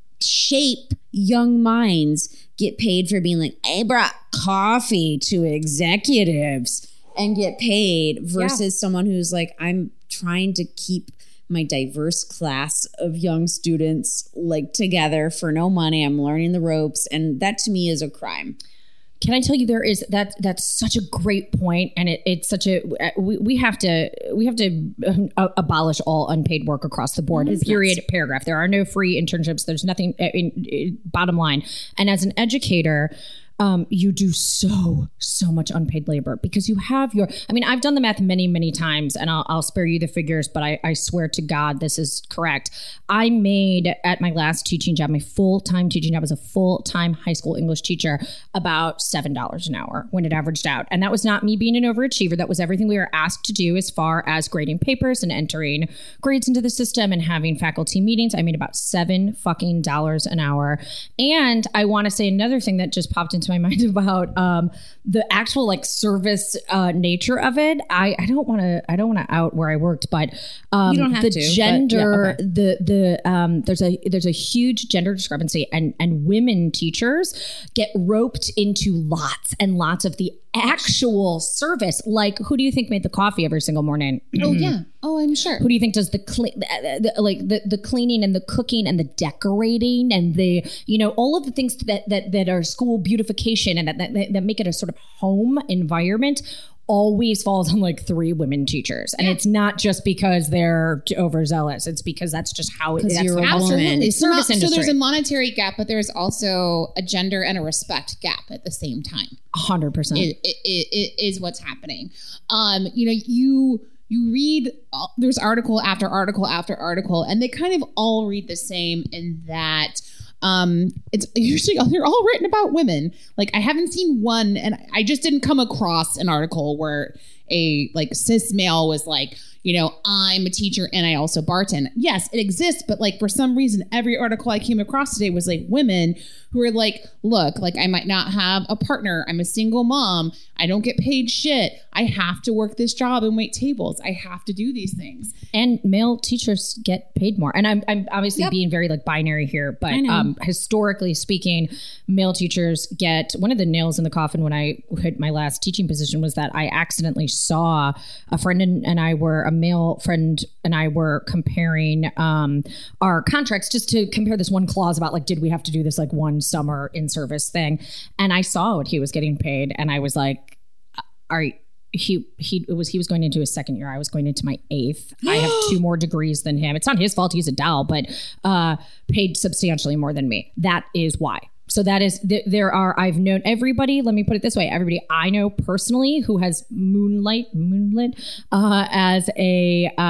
shape young minds, get paid for being like, I brought coffee to executives and get paid versus someone who's like, I'm trying to keep my diverse class of young students like together for no money. I'm learning the ropes. And that to me is a crime. Can I tell you there is that that's such a great point, and it, it's such a we, we have to we have to uh, abolish all unpaid work across the board. Period. Nuts. Paragraph. There are no free internships. There's nothing. In, in, bottom line. And as an educator, um, you do so so much unpaid labor because you have your. I mean, I've done the math many many times, and I'll, I'll spare you the figures, but I, I swear to God this is correct. I made at my last teaching job, my full time teaching job as a full time high school English teacher, about seven dollars an hour when it averaged out. And that was not me being an overachiever. That was everything we were asked to do as far as grading papers and entering grades into the system and having faculty meetings. I made about seven fucking dollars an hour. And I want to say another thing that just popped into my mind about um, the actual like service uh, nature of it. I, I don't want to I don't want to out where I worked, but um, You don't have the to, but gender yeah, okay. the the um, there's a there's a huge gender discrepancy, and and women teachers get roped into lots and lots of the actual service. Like, who do you think made the coffee every single morning? Oh yeah. Oh, I'm sure. Who do you think does the, cle- the, the like the, the cleaning and the cooking and the decorating and the, you know, all of the things that that, that are school beautification and that, that that make it a sort of home environment always falls on like three women teachers. And yeah. it's not just because they're overzealous. It's because that's just how it is. You're a woman. It's service not, industry. So there's a monetary gap, but there's also a gender and a respect gap at the same time. one hundred percent. It, it, it, it is what's happening. Um, you know, you you read, uh, there's article after article after article, and they kind of all read the same in that um, it's usually, they're all written about women. Like, I haven't seen one, and I just didn't come across an article where a like cis male was like, you know, I'm a teacher and I also bartend. Yes, it exists, but like for some reason, every article I came across today was like women who are like, look, like I might not have a partner. I'm a single mom. I don't get paid shit. I have to work this job and wait tables. I have to do these things. And male teachers get paid more. And I'm I'm obviously Yep. being very like binary here, but I know. um, historically speaking, male teachers get one of the nails in the coffin when I hit my last teaching position was that I accidentally saw a friend and, and I were a male friend and I were comparing um, our contracts just to compare this one clause about like, did we have to do this like one summer in service thing? And I saw what he was getting paid and I was like, are he he it was he was going into his second year. I was going into my eighth. I have two more degrees than him. It's not his fault. He's a doll, but uh, paid substantially more than me. That is why. So that is th- there are I've known everybody. Let me put it this way: everybody I know personally who has moonlight moonlit uh, as a, uh,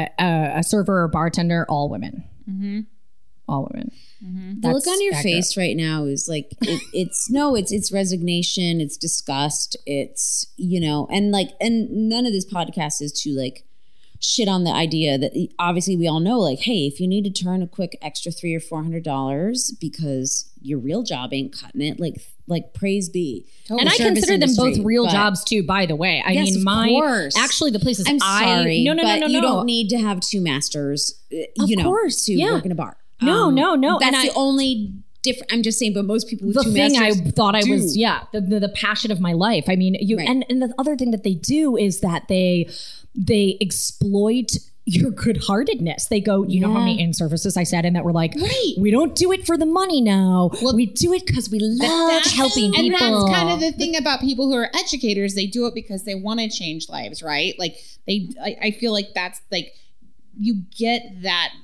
a a server or bartender, all women, Mm-hmm. all women. Mm-hmm. The look That's on your accurate. face right now is like it, it's no, it's it's resignation, it's disgust, it's you know, and like, and none of this podcast is to like shit on the idea that obviously we all know, like, hey, if you need to turn a quick extra three or four hundred dollars because your real job ain't cutting it, like like praise be. And I Service consider them both industry, real but- jobs too, by the way. I Yes, mean, of my course. actually the places I'm I sorry, no no but no no you no. don't need to have two masters, uh, Of you know, course, to yeah. work in a bar. No, no, no, That's and the I- only different. I'm just saying, but most people with the two thing I masters thought I do. was, yeah, the, the the passion of my life. I mean, you Right. and and the other thing that they do is that they they exploit your good-heartedness. They go, you know how many in-services I sat in that were like, Right. we don't do it for the money now. Well, we do it because we love That's- helping and people. that's kind of the thing about people who are educators. They do it because they want to change lives, right? Like they, I, I feel like that's like you get that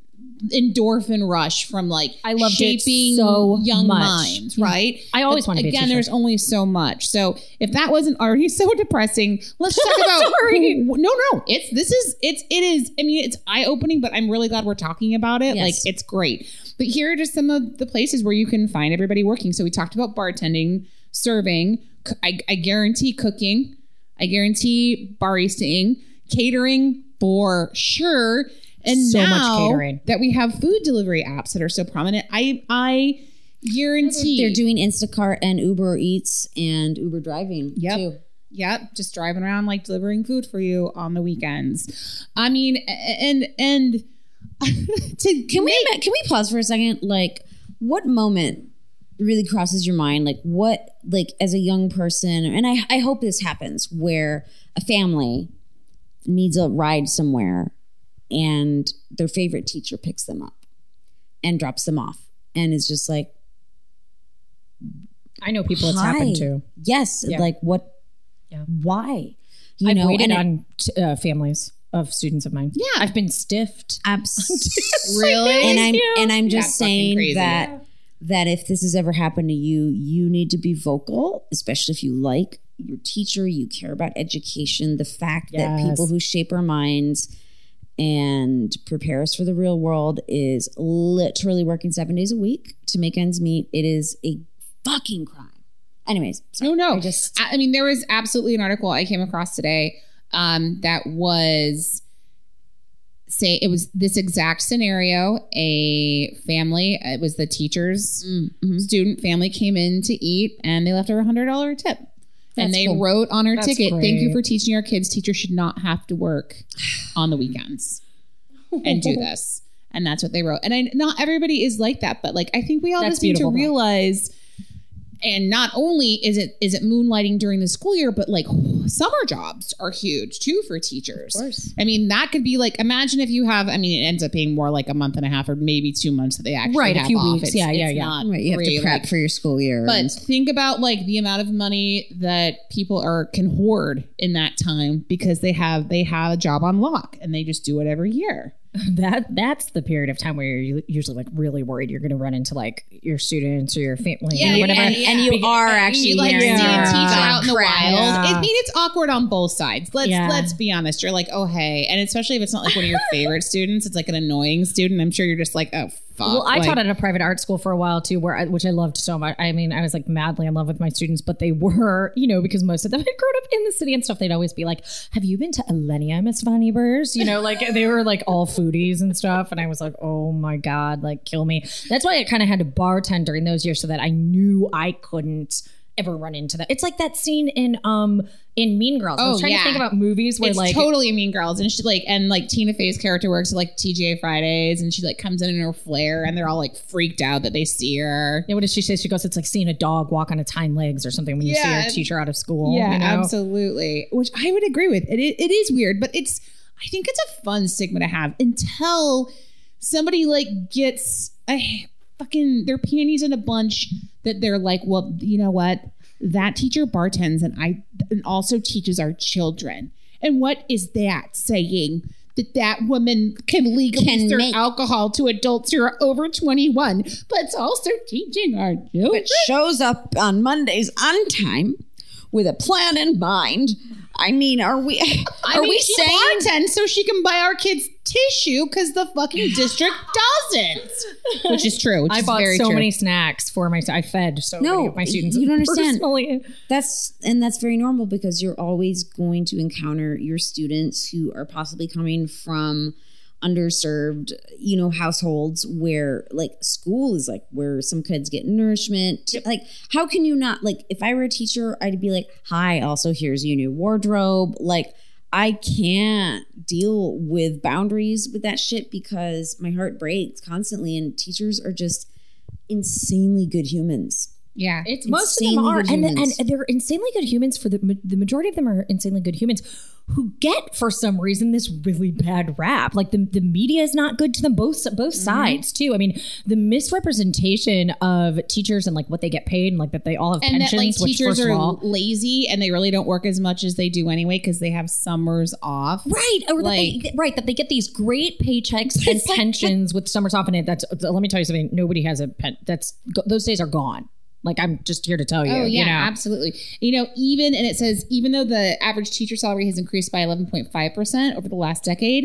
endorphin rush from like I loved it shaping so young much. minds, right? I always But wanted to be a again. teacher. There's only so much. So if that wasn't already so depressing, let's talk about. Sorry. who- no, no, it's this is it's it is. I mean, it's eye opening, but I'm really glad we're talking about it. Yes. Like it's great. But here are just some of the places where you can find everybody working. So we talked about bartending, serving. c- I, I guarantee cooking. I guarantee baristaing, catering for sure. And So much now catering. that we have food delivery apps that are so prominent, I I Guaranteed. They're doing Instacart and Uber Eats and Uber driving Yep. too. Yep, just driving around like delivering food for you on the weekends. I mean, and and to Can we can we pause for a second? Like, what moment really crosses your mind? Like, what, like, as a young person, and I, I hope this happens, where a family needs a ride somewhere and their favorite teacher picks them up and drops them off and is just like, I know people it's Hi. happened to. yes, Yeah. like, what, Yeah. why? You I've know, waited and it- on t- uh, families of students of mine. Yeah. I've been stiffed. Absolutely. Really? And I'm and I'm That's just fucking saying crazy. that that if this has ever happened to you, you need to be vocal, especially if you like your teacher, you care about education, the fact that Yes. people who shape our minds and prepare us for the real world is literally working seven days a week to make ends meet. It is a fucking crime. Anyways, sorry. No, no. I just I I mean, there was absolutely an article I came across today um, that was say it was this exact scenario. A family, it was the teacher's Mhm. student family came in to eat and they left her a hundred dollar tip. and That's they cool. wrote on her That's ticket, "Thank you great. for teaching our kids. Teachers should not have to work on the weekends and do this." And that's what they wrote. And I, not everybody is like that, but like I think we all That's just need to beautiful, though. realize. And not only is it is it moonlighting during the school year, but like summer jobs are huge too for teachers. Of course. I mean, that could be like, imagine if you have, I mean, it ends up being more like a month and a half or maybe two months that they actually Right, a have few off. weeks. It's- Yeah, yeah, it's yeah. not Right, you have three, to prep like- for your school year. But and- think about like the amount of money that people are can hoard in that time because they have they have a job on lock and they just do it every year. That that's the period of time where you're usually like really worried you're going to run into like your students or your family Yeah, or whatever. and, and you are actually You like see a wearing teacher your out in the crap. wild. Yeah. I mean, it's awkward on both sides. Let's Yeah. let's be honest. You're like, oh hey, and especially if it's not like one of your favorite students, it's like an annoying student. I'm sure you're just like, oh fuck. Well, I Like, taught at a private art school for a while too, where I, which I loved so much. I mean, I was like madly in love with my students, but they were, you know, because most of them had grown up in the city and stuff. They'd always be like, "Have you been to Elenia, Miss Von Ebers?" You know, like they were like all foodies and stuff, and I was like, "Oh my god, like kill me." That's why I kind of had to bartend during those years so that I knew I couldn't ever run into that. It's like that scene in um in Mean Girls. I was Oh, trying yeah. to think about movies where It's like totally Mean Girls, and she like and like Tina Fey's character works at like T G A Fridays, and she like comes in in her flare, and they're all like freaked out that they see her. yeah, what does she say? She goes, "It's like seeing a dog walk on its hind legs or something when you Yeah. see a teacher out of school." Yeah, you know? absolutely. Which I would agree with. It, it it is weird, but it's I think it's a fun stigma to have until somebody like gets a fucking their panties in a bunch that they're like, well, you know what? That teacher bartends and I and also teaches our children. And what is that saying? That that woman can legally Can serve make- alcohol to adults who are over twenty-one, but it's also teaching our children. But shows up on Mondays on time with a plan in mind. I mean, are we I are mean, we she saying bartends so she can buy our kids tissue because the fucking district doesn't, which is true. Which I is bought very so true. many snacks for my. I fed so No, many of my students. you don't understand. personally. that's and that's very normal because you're always going to encounter your students who are possibly coming from underserved, you know, households where like school is like where some kids get nourishment. Like, how can you not like if I were a teacher, I'd be like, "Hi, also here's your new wardrobe." Like, I can't deal with boundaries with that shit because my heart breaks constantly, and teachers are just insanely good humans. Yeah, It's most of them Insanely are, good and, humans. and they're insanely good humans. For the the majority of them are insanely good humans who get for some reason this really bad rap. Like the the media is not good to them. Both both sides too. I mean, the misrepresentation of teachers and like what they get paid and like that they all have and that pensions. like which teachers first are of all, lazy and they really don't work as much as they do anyway because they have summers off. Right, or Like- that they, right that they get these great paychecks and pensions with summers off in it. That's let me tell you something. Nobody has a pen. That's those days are gone. Like I'm just here to tell you. Oh yeah, you know? absolutely. You know, even and it says even though the average teacher salary has increased by eleven point five percent over the last decade,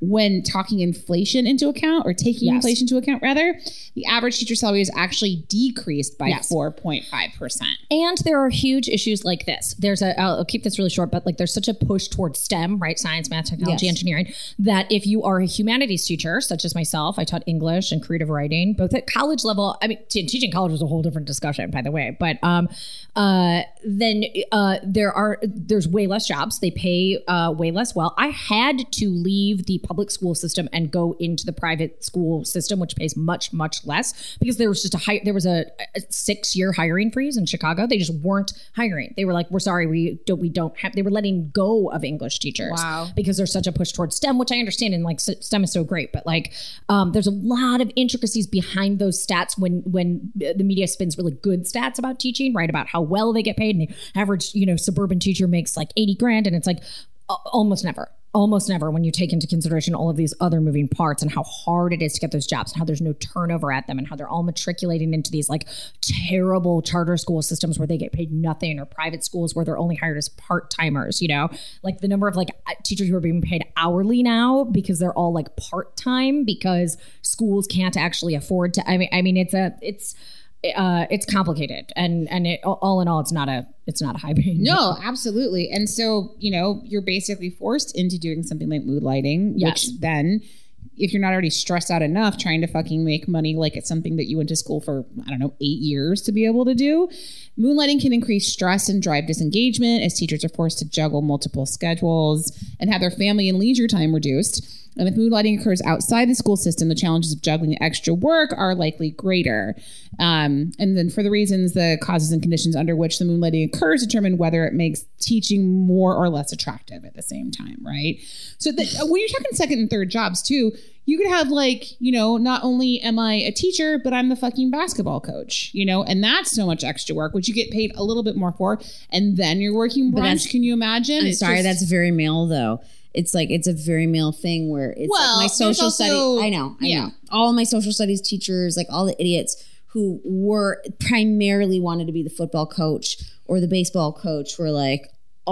when talking inflation into account or taking Yes. inflation into account, rather, the average teacher salary is actually decreased by Yes. four point five percent. And there are huge issues like this. There's a, I'll keep this really short, but like there's such a push towards STEM, right? Science, math, technology, Yes. engineering, that if you are a humanities teacher, such as myself, I taught English and creative writing, both at college level. I mean, t- teaching college is a whole different discussion, by the way, but um, uh, then uh, there are, there's way less jobs. They pay uh, way less well. I had to leave the public school system and go into the private school system, which pays much, much less, because there was just a high, there was a, a six year hiring freeze in Chicago. They just weren't hiring. They were like, we're sorry, we don't, we don't have, they were letting go of English teachers Wow. because there's such a push towards STEM, which I understand. And like s- STEM is so great, but like, um, there's a lot of intricacies behind those stats when, when the media spins really good stats about teaching, right? About how well they get paid, and the average, you know, suburban teacher makes like eighty grand. And it's like, uh, almost never. Almost never when you take into consideration all of these other moving parts and how hard it is to get those jobs and how there's no turnover at them and how they're all matriculating into these like terrible charter school systems where they get paid nothing, or private schools where they're only hired as part-timers, you know, like the number of like teachers who are being paid hourly now because they're all like part-time because schools can't actually afford to. I mean, I mean, it's a, it's, uh, it's complicated, and and it, all in all, it's not a it's not a high paying. No, absolutely. And so, you know, you're basically forced into doing something like mood lighting, Yes. which then, if you're not already stressed out enough trying to fucking make money like it's something that you went to school for, I don't know, eight years to be able to do, moonlighting can increase stress and drive disengagement as teachers are forced to juggle multiple schedules and have their family and leisure time reduced. And if moonlighting occurs outside the school system, the challenges of juggling extra work are likely greater. Um, and then for the reasons, the causes and conditions under which the moonlighting occurs determine whether it makes teaching more or less attractive at the same time, right? So the, when you're talking second and third jobs too, you could have like, you know, not only am I a teacher, but I'm the fucking basketball coach, you know, and that's so much extra work, which you get paid a little bit more for. And then you're working But brunch. that's- Can you imagine? I'm It's sorry, just- that's very male though. It's like it's a very male thing where it's Well, like my there's social also- studies. I know, I yeah. know. All of my social studies teachers, like all the idiots who were primarily wanted to be the football coach or the baseball coach, were like,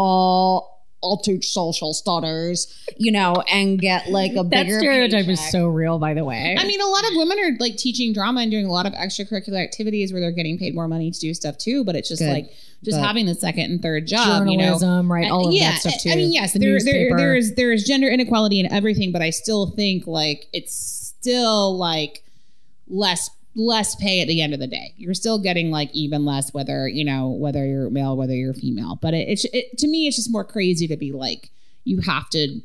all I'll teach social studies, you know, and get like a That bigger stereotype is paycheck. so real, by the way. I mean, a lot of women are like teaching drama and doing a lot of extracurricular activities where they're getting paid more money to do stuff too. But it's just Good. like just But- having the second and third job, journalism, you know, right? All of yeah, that stuff too. I mean, yes, The there, there, newspaper. there is there is gender inequality in everything, but I still think like it's still like less less pay at the end of the day. You're still getting like even less, whether you know whether you're male, whether you're female. But it, it's it, to me, it's just more crazy to be like you have to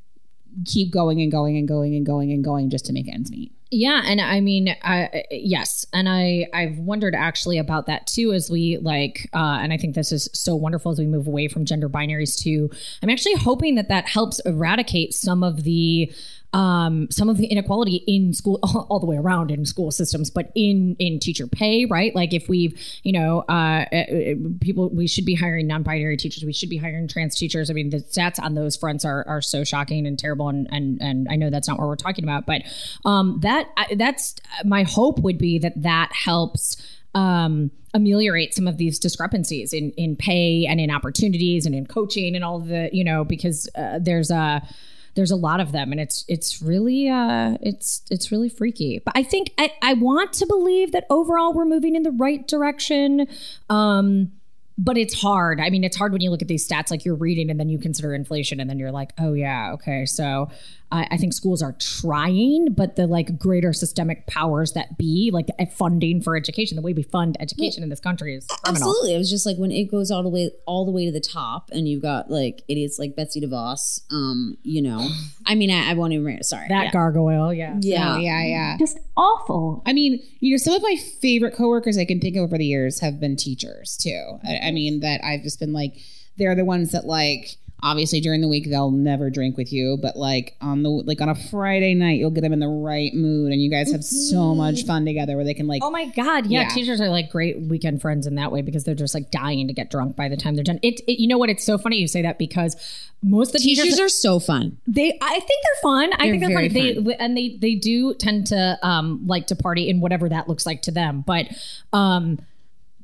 keep going and going and going and going and going just to make ends meet. Yeah, and I mean, uh, yes, and I I've wondered actually about that too as we like, uh, and I think this is so wonderful as we move away from gender binaries to. I'm actually hoping that that helps eradicate some of the. Um, some of the inequality in school, all, all the way around in school systems, but in in teacher pay, right? Like if we've, you know, uh, uh, people, we should be hiring non-binary teachers, we should be hiring trans teachers. I mean, the stats on those fronts are are so shocking and terrible, and and and I know that's not what we're talking about, but um, that that's my hope would be that that helps. Um, ameliorate some of these discrepancies in in pay and in opportunities and in coaching and all of the, you know, because uh, there's a. There's a lot of them, and it's it's really uh, it's it's really freaky. But I think I, I want to believe that overall we're moving in the right direction. Um, but it's hard. I mean, it's hard when you look at these stats, like you're reading, and then you consider inflation, and then you're like, oh yeah, okay. So I, I think schools are trying, but the like greater systemic powers that be, like the funding for education, the way we fund education in this country is criminal. Absolutely. It was just like when it goes all the way all the way to the top, and you've got like idiots like Betsy DeVos. Um, you know, I mean, I, I won't even. Sorry, That yeah. gargoyle, yeah. Yeah, Oh, yeah, yeah. Just awful. I mean, you know, some of my favorite coworkers I can think of over the years have been teachers too. I, I mean, that I've just been like, they're the ones that like, obviously during the week they'll never drink with you, but like on the like on a Friday night you'll get them in the right mood, and you guys have so much fun together where they can like. Oh my God. Yeah, Yeah. Teachers are like great weekend friends in that way because they're just like dying to get drunk by the time they're done. It, it you know what? It's so funny you say that because most of the teachers, Teachers are so fun. they, I think they're fun. I They're think they're very fun. They, and they, they do tend to um, like to party in whatever that looks like to them. But, um,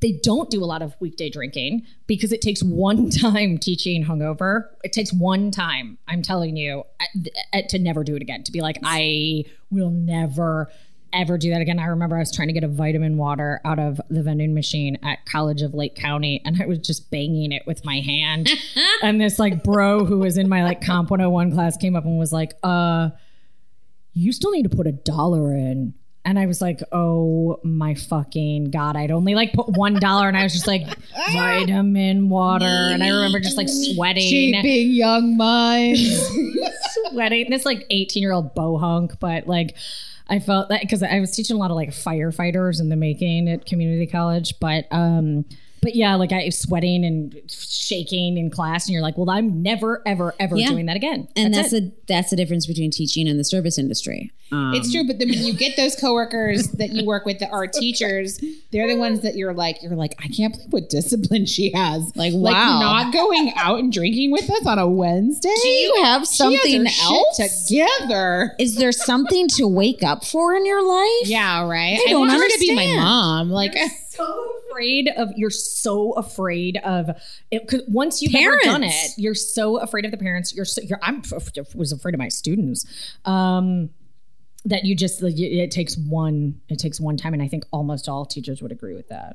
They don't do a lot of weekday drinking because it takes one time teaching hungover. It takes one time, I'm telling you, to never do it again. To be like, I will never, ever do that again. I remember I was trying to get a vitamin water out of the vending machine at College of Lake County, and I was just banging it with my hand. And this like bro who was in my like Comp one oh one class came up and was like, uh, you still need to put a dollar in. And I was like, oh my fucking God, I'd only like put one dollar, and I was just like, vitamin water. And I remember just like sweating. Shaping young minds. Sweating. This like eighteen year old bohunk, but like I felt that because I was teaching a lot of like firefighters in the making at community college. But um But yeah, like I was sweating and shaking in class, and you're like, well, I'm never, ever, ever Yeah. doing that again. And that's, that's, it. the that's the difference between teaching and the service industry. Um, It's true, but then when you get those coworkers that you work with that are teachers, they're the ones that you're like, you're like, I can't believe what discipline she has. Like, like wow. not going out and drinking with us on a Wednesday. Do you have something she has her else shit together? Is there something to wake up for in your life? Yeah, right. I I, don't want her to be my understand. mom. Like, so afraid of you're so afraid of it, 'cause once you've Parents. ever done it, you're so afraid of the parents. You're so you're, I'm was afraid of my students. Um, that you just like, it takes one it takes one time, and I think almost all teachers would agree with that.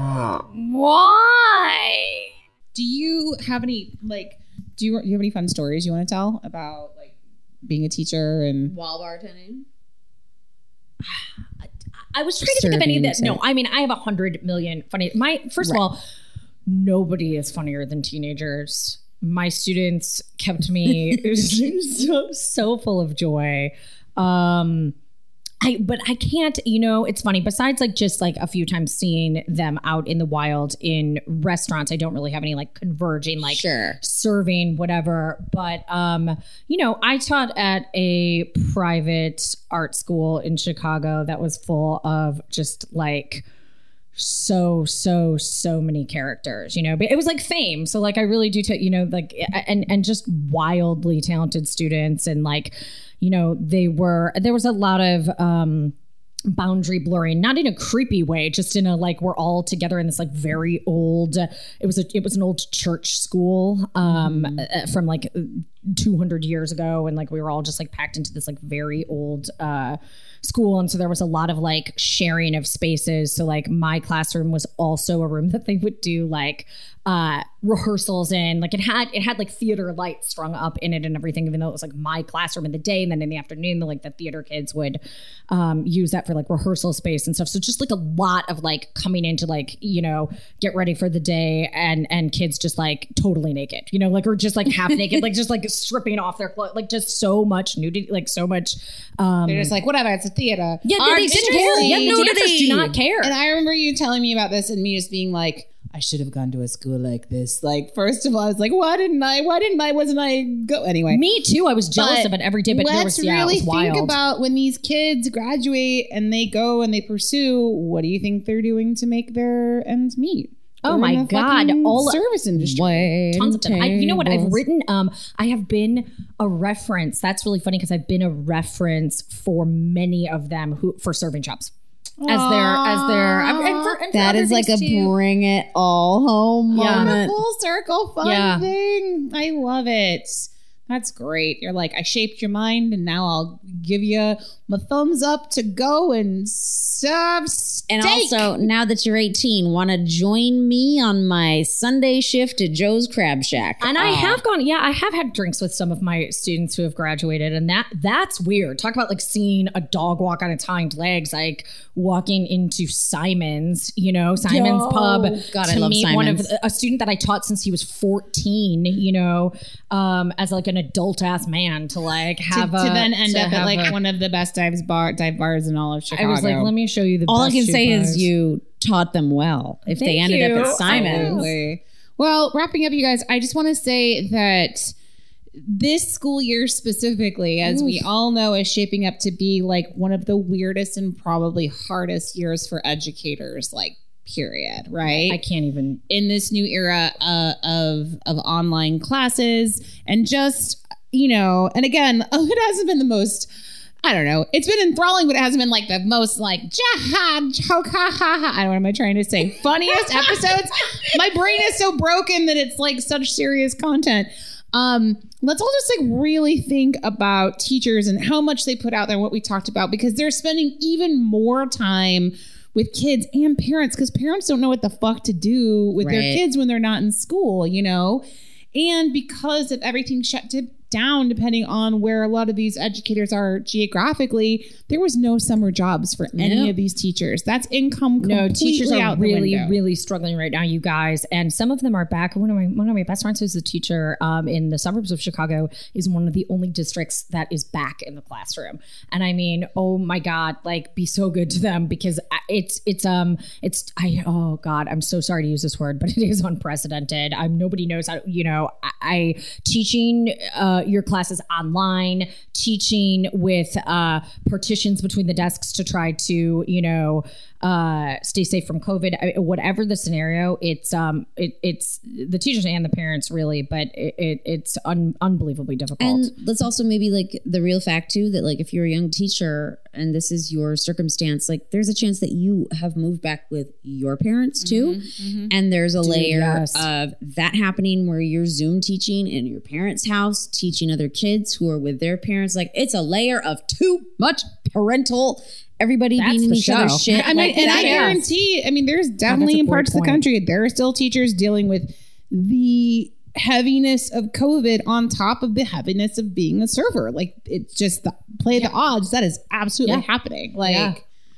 why? Do you have any like? Do you, do you have any fun stories you want to tell about like being a teacher and While bartending? I was trying to think of any of that. Serving, No, I mean I have a hundred million funny. My first Right. of all, nobody is funnier than teenagers. My students kept me so, so full of joy. Um, I, but I can't, you know, it's funny. Besides like just like a few times seeing them out in the wild in restaurants, I don't really have any like converging, like Sure. serving, whatever. But, um, you know, I taught at a private art school in Chicago that was full of just like so, so, so many characters, you know, but it was like fame. So like, I really do take, you know, like, and, and just wildly talented students. And like, you know, they were, there was a lot of, um, boundary blurring, not in a creepy way, just in a like we're all together in this like very old. It was a it was an old church school um, mm. uh, from like two hundred years ago, and like we were all just like packed into this like very old uh, school, and so there was a lot of like sharing of spaces. So like my classroom was also a room that they would do like uh, rehearsals in. Like it had it had like theater lights strung up in it and everything, even though it was like my classroom in the day, and then in the afternoon, the like the theater kids would um, use that for like rehearsal space and stuff. So just like a lot of like coming into like, you know, get ready for the day, and and kids just like totally naked, you know, like or just like half naked, like just like stripping off their clothes, like just so much nudity, like so much. Um, they're just like, whatever, it's a theater. Yeah, they, they didn't care. Yeah, Nudity. dancers do not care. And I remember you telling me about this and me just being like, I should have gone to a school like this. Like, first of all, I was like, why didn't I? Why didn't I? Wasn't I go? Anyway. Me too. I was jealous But of it every day, but let's there was, yeah, really it was wild. think about when these kids graduate and they go and they pursue, what do you think they're doing to make their ends meet? Oh They're my in the God. fucking All service industry. Wait, Tons of them. I, you know what? I've tables. written, um, I have been a reference. That's really funny because I've been a reference for many of them who for serving jobs. As their, as their, and for, and for That other is like a things too. bring it all home Yeah. moment. Full circle fun Yeah. thing. I love it. That's great. You're like, I shaped your mind, and now I'll give you my thumbs up to go and serve steak. And also, now that you're eighteen, want to join me on my Sunday shift at Joe's Crab Shack? And I Uh, have gone, yeah, I have had drinks with some of my students who have graduated, and that that's weird. Talk about like seeing a dog walk on its hind legs, like walking into Simon's, you know, Simon's Yo. Pub. God, I to love meet one of Simon's. a student that I taught since he was fourteen, you know, um, as like an adult ass man to like to, have to a, then end to up at have like a- one of the best dives bar dive bars in all of Chicago. I was like, let me show you the. all I best can shoe say bars. is you taught them well. If they Thank ended you. up at Simon's, Absolutely. Well, wrapping up, you guys, I just want to say that this school year specifically, as we all know, is shaping up to be like one of the weirdest and probably hardest years for educators, like, period, right? I can't even. In this new era uh, of of online classes, and just, you know, and again, it hasn't been the most I don't know. It's been enthralling, but it hasn't been like the most like, jaha, joke, ha, ha, ha. I don't know what am I trying to say. Funniest episodes. My brain is so broken that it's like such serious content. Um, let's all just like really think about teachers and how much they put out there and what we talked about, because they're spending even more time with kids and parents, because parents don't know what the fuck to do with Right. their kids when they're not in school, you know? And because of everything shut down, depending on where a lot of these educators are geographically, there was no summer jobs for any No. of these teachers. That's income completely No, teachers are out the really, window. really struggling right now, you guys. And some of them are back. One of my one of my best friends who's a teacher um, in the suburbs of Chicago is one of the only districts that is back in the classroom. And I mean, oh my God, like be so good to them, because it's it's um it's I oh God, I'm so sorry to use this word, but it is unprecedented. I'm nobody knows how, you know, I, I teaching uh, your classes online, teaching with uh, partitions between the desks to try to, you know, uh, stay safe from COVID. I, whatever the scenario, it's um, it, it's the teachers and the parents really, but it, it, it's un- unbelievably difficult. And let's also maybe like the real fact too, that like if you're a young teacher and this is your circumstance, like there's a chance that you have moved back with your parents too. Mm-hmm. And there's a Dude, layer yes. of that happening where you're Zoom teaching in your parents' house, teaching other kids who are with their parents. Like it's a layer of too much parental, everybody That's being in the each show. other's shit. I mean, like, and I that is- guarantee, I mean, there's definitely a in great parts of point. the country, there are still teachers dealing with the heaviness of COVID on top of the heaviness of being a server. Like it's just the play Yeah. the odds. That is absolutely Yeah. happening. Like, Yeah.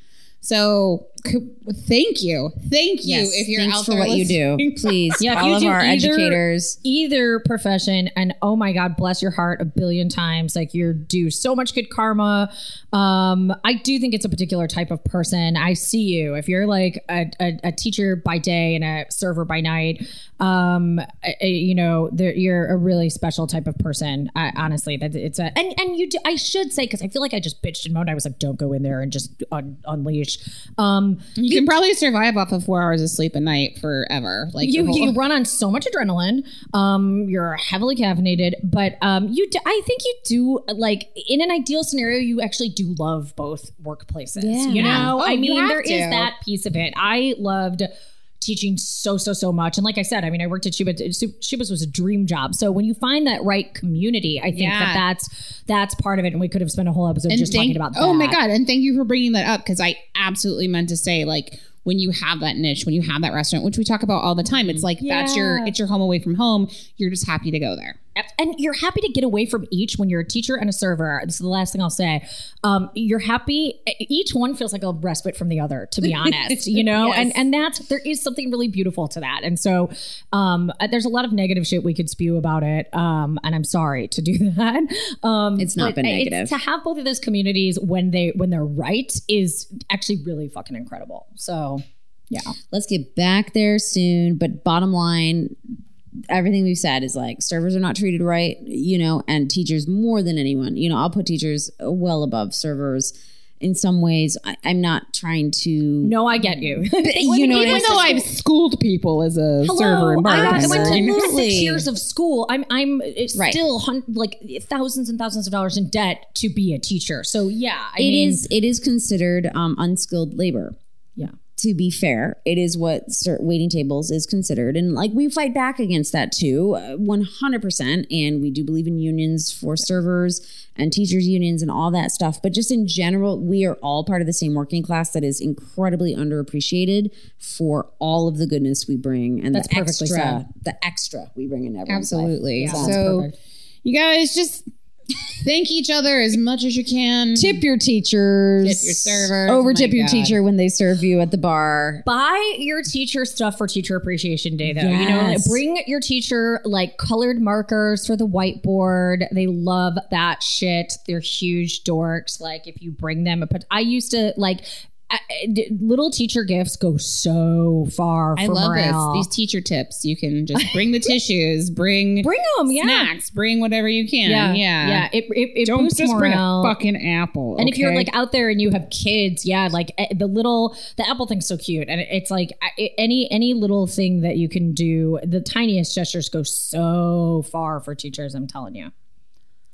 so c- thank you. Thank you. Yes, if you're thanks out for there what you do. listening. Please, Yeah, if all you of do our either- educators. either profession, and oh my God, bless your heart a billion times. Like you're due so much good karma. Um, I do think it's a particular type of person. I see you. If you're like a, a, a teacher by day and a server by night, um, I- I- you know, there- you're a really special type of person. I, honestly, that it's a, and, and you do, I should say, cause I feel like I just bitched and moaned. I was like, don't go in there and just un, unleash. Um, You can probably survive off of four hours of sleep a night forever. Like you, your whole- you run on so much adrenaline. Um, you're heavily caffeinated, but um, you do, I think you do like in an ideal scenario, you actually do love both workplaces. Yeah. You know, Oh, I you mean, have there is to. that piece of it. I loved teaching so, so, so much. And like I said, I mean, I worked at Shubas. Shubas was a dream job. So when you find that right community, I think Yeah. that that's, that's part of it. And we could have spent a whole episode And just thank- talking about that. Oh my God. And thank you for bringing that up, because I absolutely meant to say, like, when you have that niche, when you have that restaurant, which we talk about all the time, it's like that's your Yeah. it's your home away from home. You're just happy to go there. And you're happy to get away from each when you're a teacher and a server. This is the last thing I'll say. Um, you're happy. Each one feels like a respite from the other, to be honest, you know, Yes. and, and that's, there is something really beautiful to that. And so um, there's a lot of negative shit we could spew about it. Um, and I'm sorry to do that. Um, It's not but been it's- negative. To have both of those communities when they, when they're right is actually really fucking incredible. So yeah. Let's get back there soon. But bottom line, everything we've said is like servers are not treated right, you know, and teachers more than anyone. You know, I'll put teachers well above servers in some ways. I, I'm not trying to. No, I get you. You know what I Even mean? though I've schooled people as a server and I bartender. went to you know? Absolutely. six years of school. I'm I'm it's Right. still hun- like thousands and thousands of dollars in debt to be a teacher. So yeah, I It mean, is. It is considered um, unskilled labor. yeah. To be fair, it is what cert- waiting tables is considered. And like we fight back against that too, uh, one hundred percent. And we do believe in unions for servers and teachers unions and all that stuff. But just in general, we are all part of the same working class that is incredibly underappreciated for all of the goodness we bring and That's the perfectly extra, said. the extra we bring in everyone's life. Absolutely. Yeah, that's so perfect. you guys just thank each other as much as you can. Tip your teachers. Tip your servers. Over Oh tip my your God. teacher when they serve you at the bar. Buy your teacher stuff for Teacher Appreciation Day, though. You know, Yes. bring your teacher like colored markers for the whiteboard. They love that shit. They're huge dorks. Like if you bring them a, I used to like. I- I- little teacher gifts go so far for I love morale. this. These teacher tips. You can just bring the tissues, bring, Bring them, yeah. snacks, bring whatever you can. Yeah, Yeah. yeah. It it, it Don't boosts just morale. bring a fucking apple. And if you're okay? like out there and you have kids, yeah, like eh, the little the apple thing's so cute, and it's like eh, any any little thing that you can do, the tiniest gestures go so far for teachers. I'm telling you.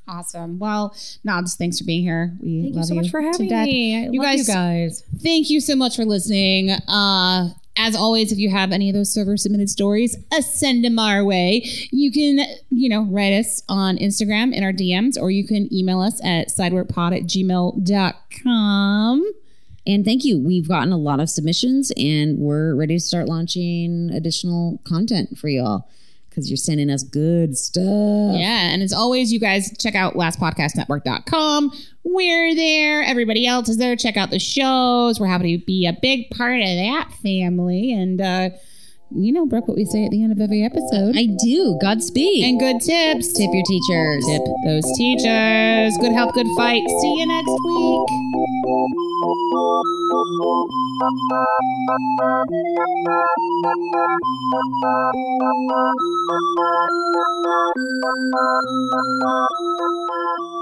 Awesome. Well, Nobs, thanks for being here. We Thank love you so much for to having death. me. I You love guys, you guys. thank you so much for listening. Uh, as always, if you have any of those server submitted stories, uh, send them our way. You can, you know, write us on Instagram in our D Ms, or you can email us at sideworkpod at gmail dot com. And thank you. We've gotten a lot of submissions and we're ready to start launching additional content for y'all because you're sending us good stuff. Yeah, and as always, you guys check out last podcast network dot com. We're there. Everybody else is there. Check out the shows. We're happy to be a big part of that family. And, uh, you know, Brooke, what we say at the end of every episode. I do. Godspeed. And good tips. tip your teachers. Tip those teachers. Good health, good fight. See you next week. Thank you.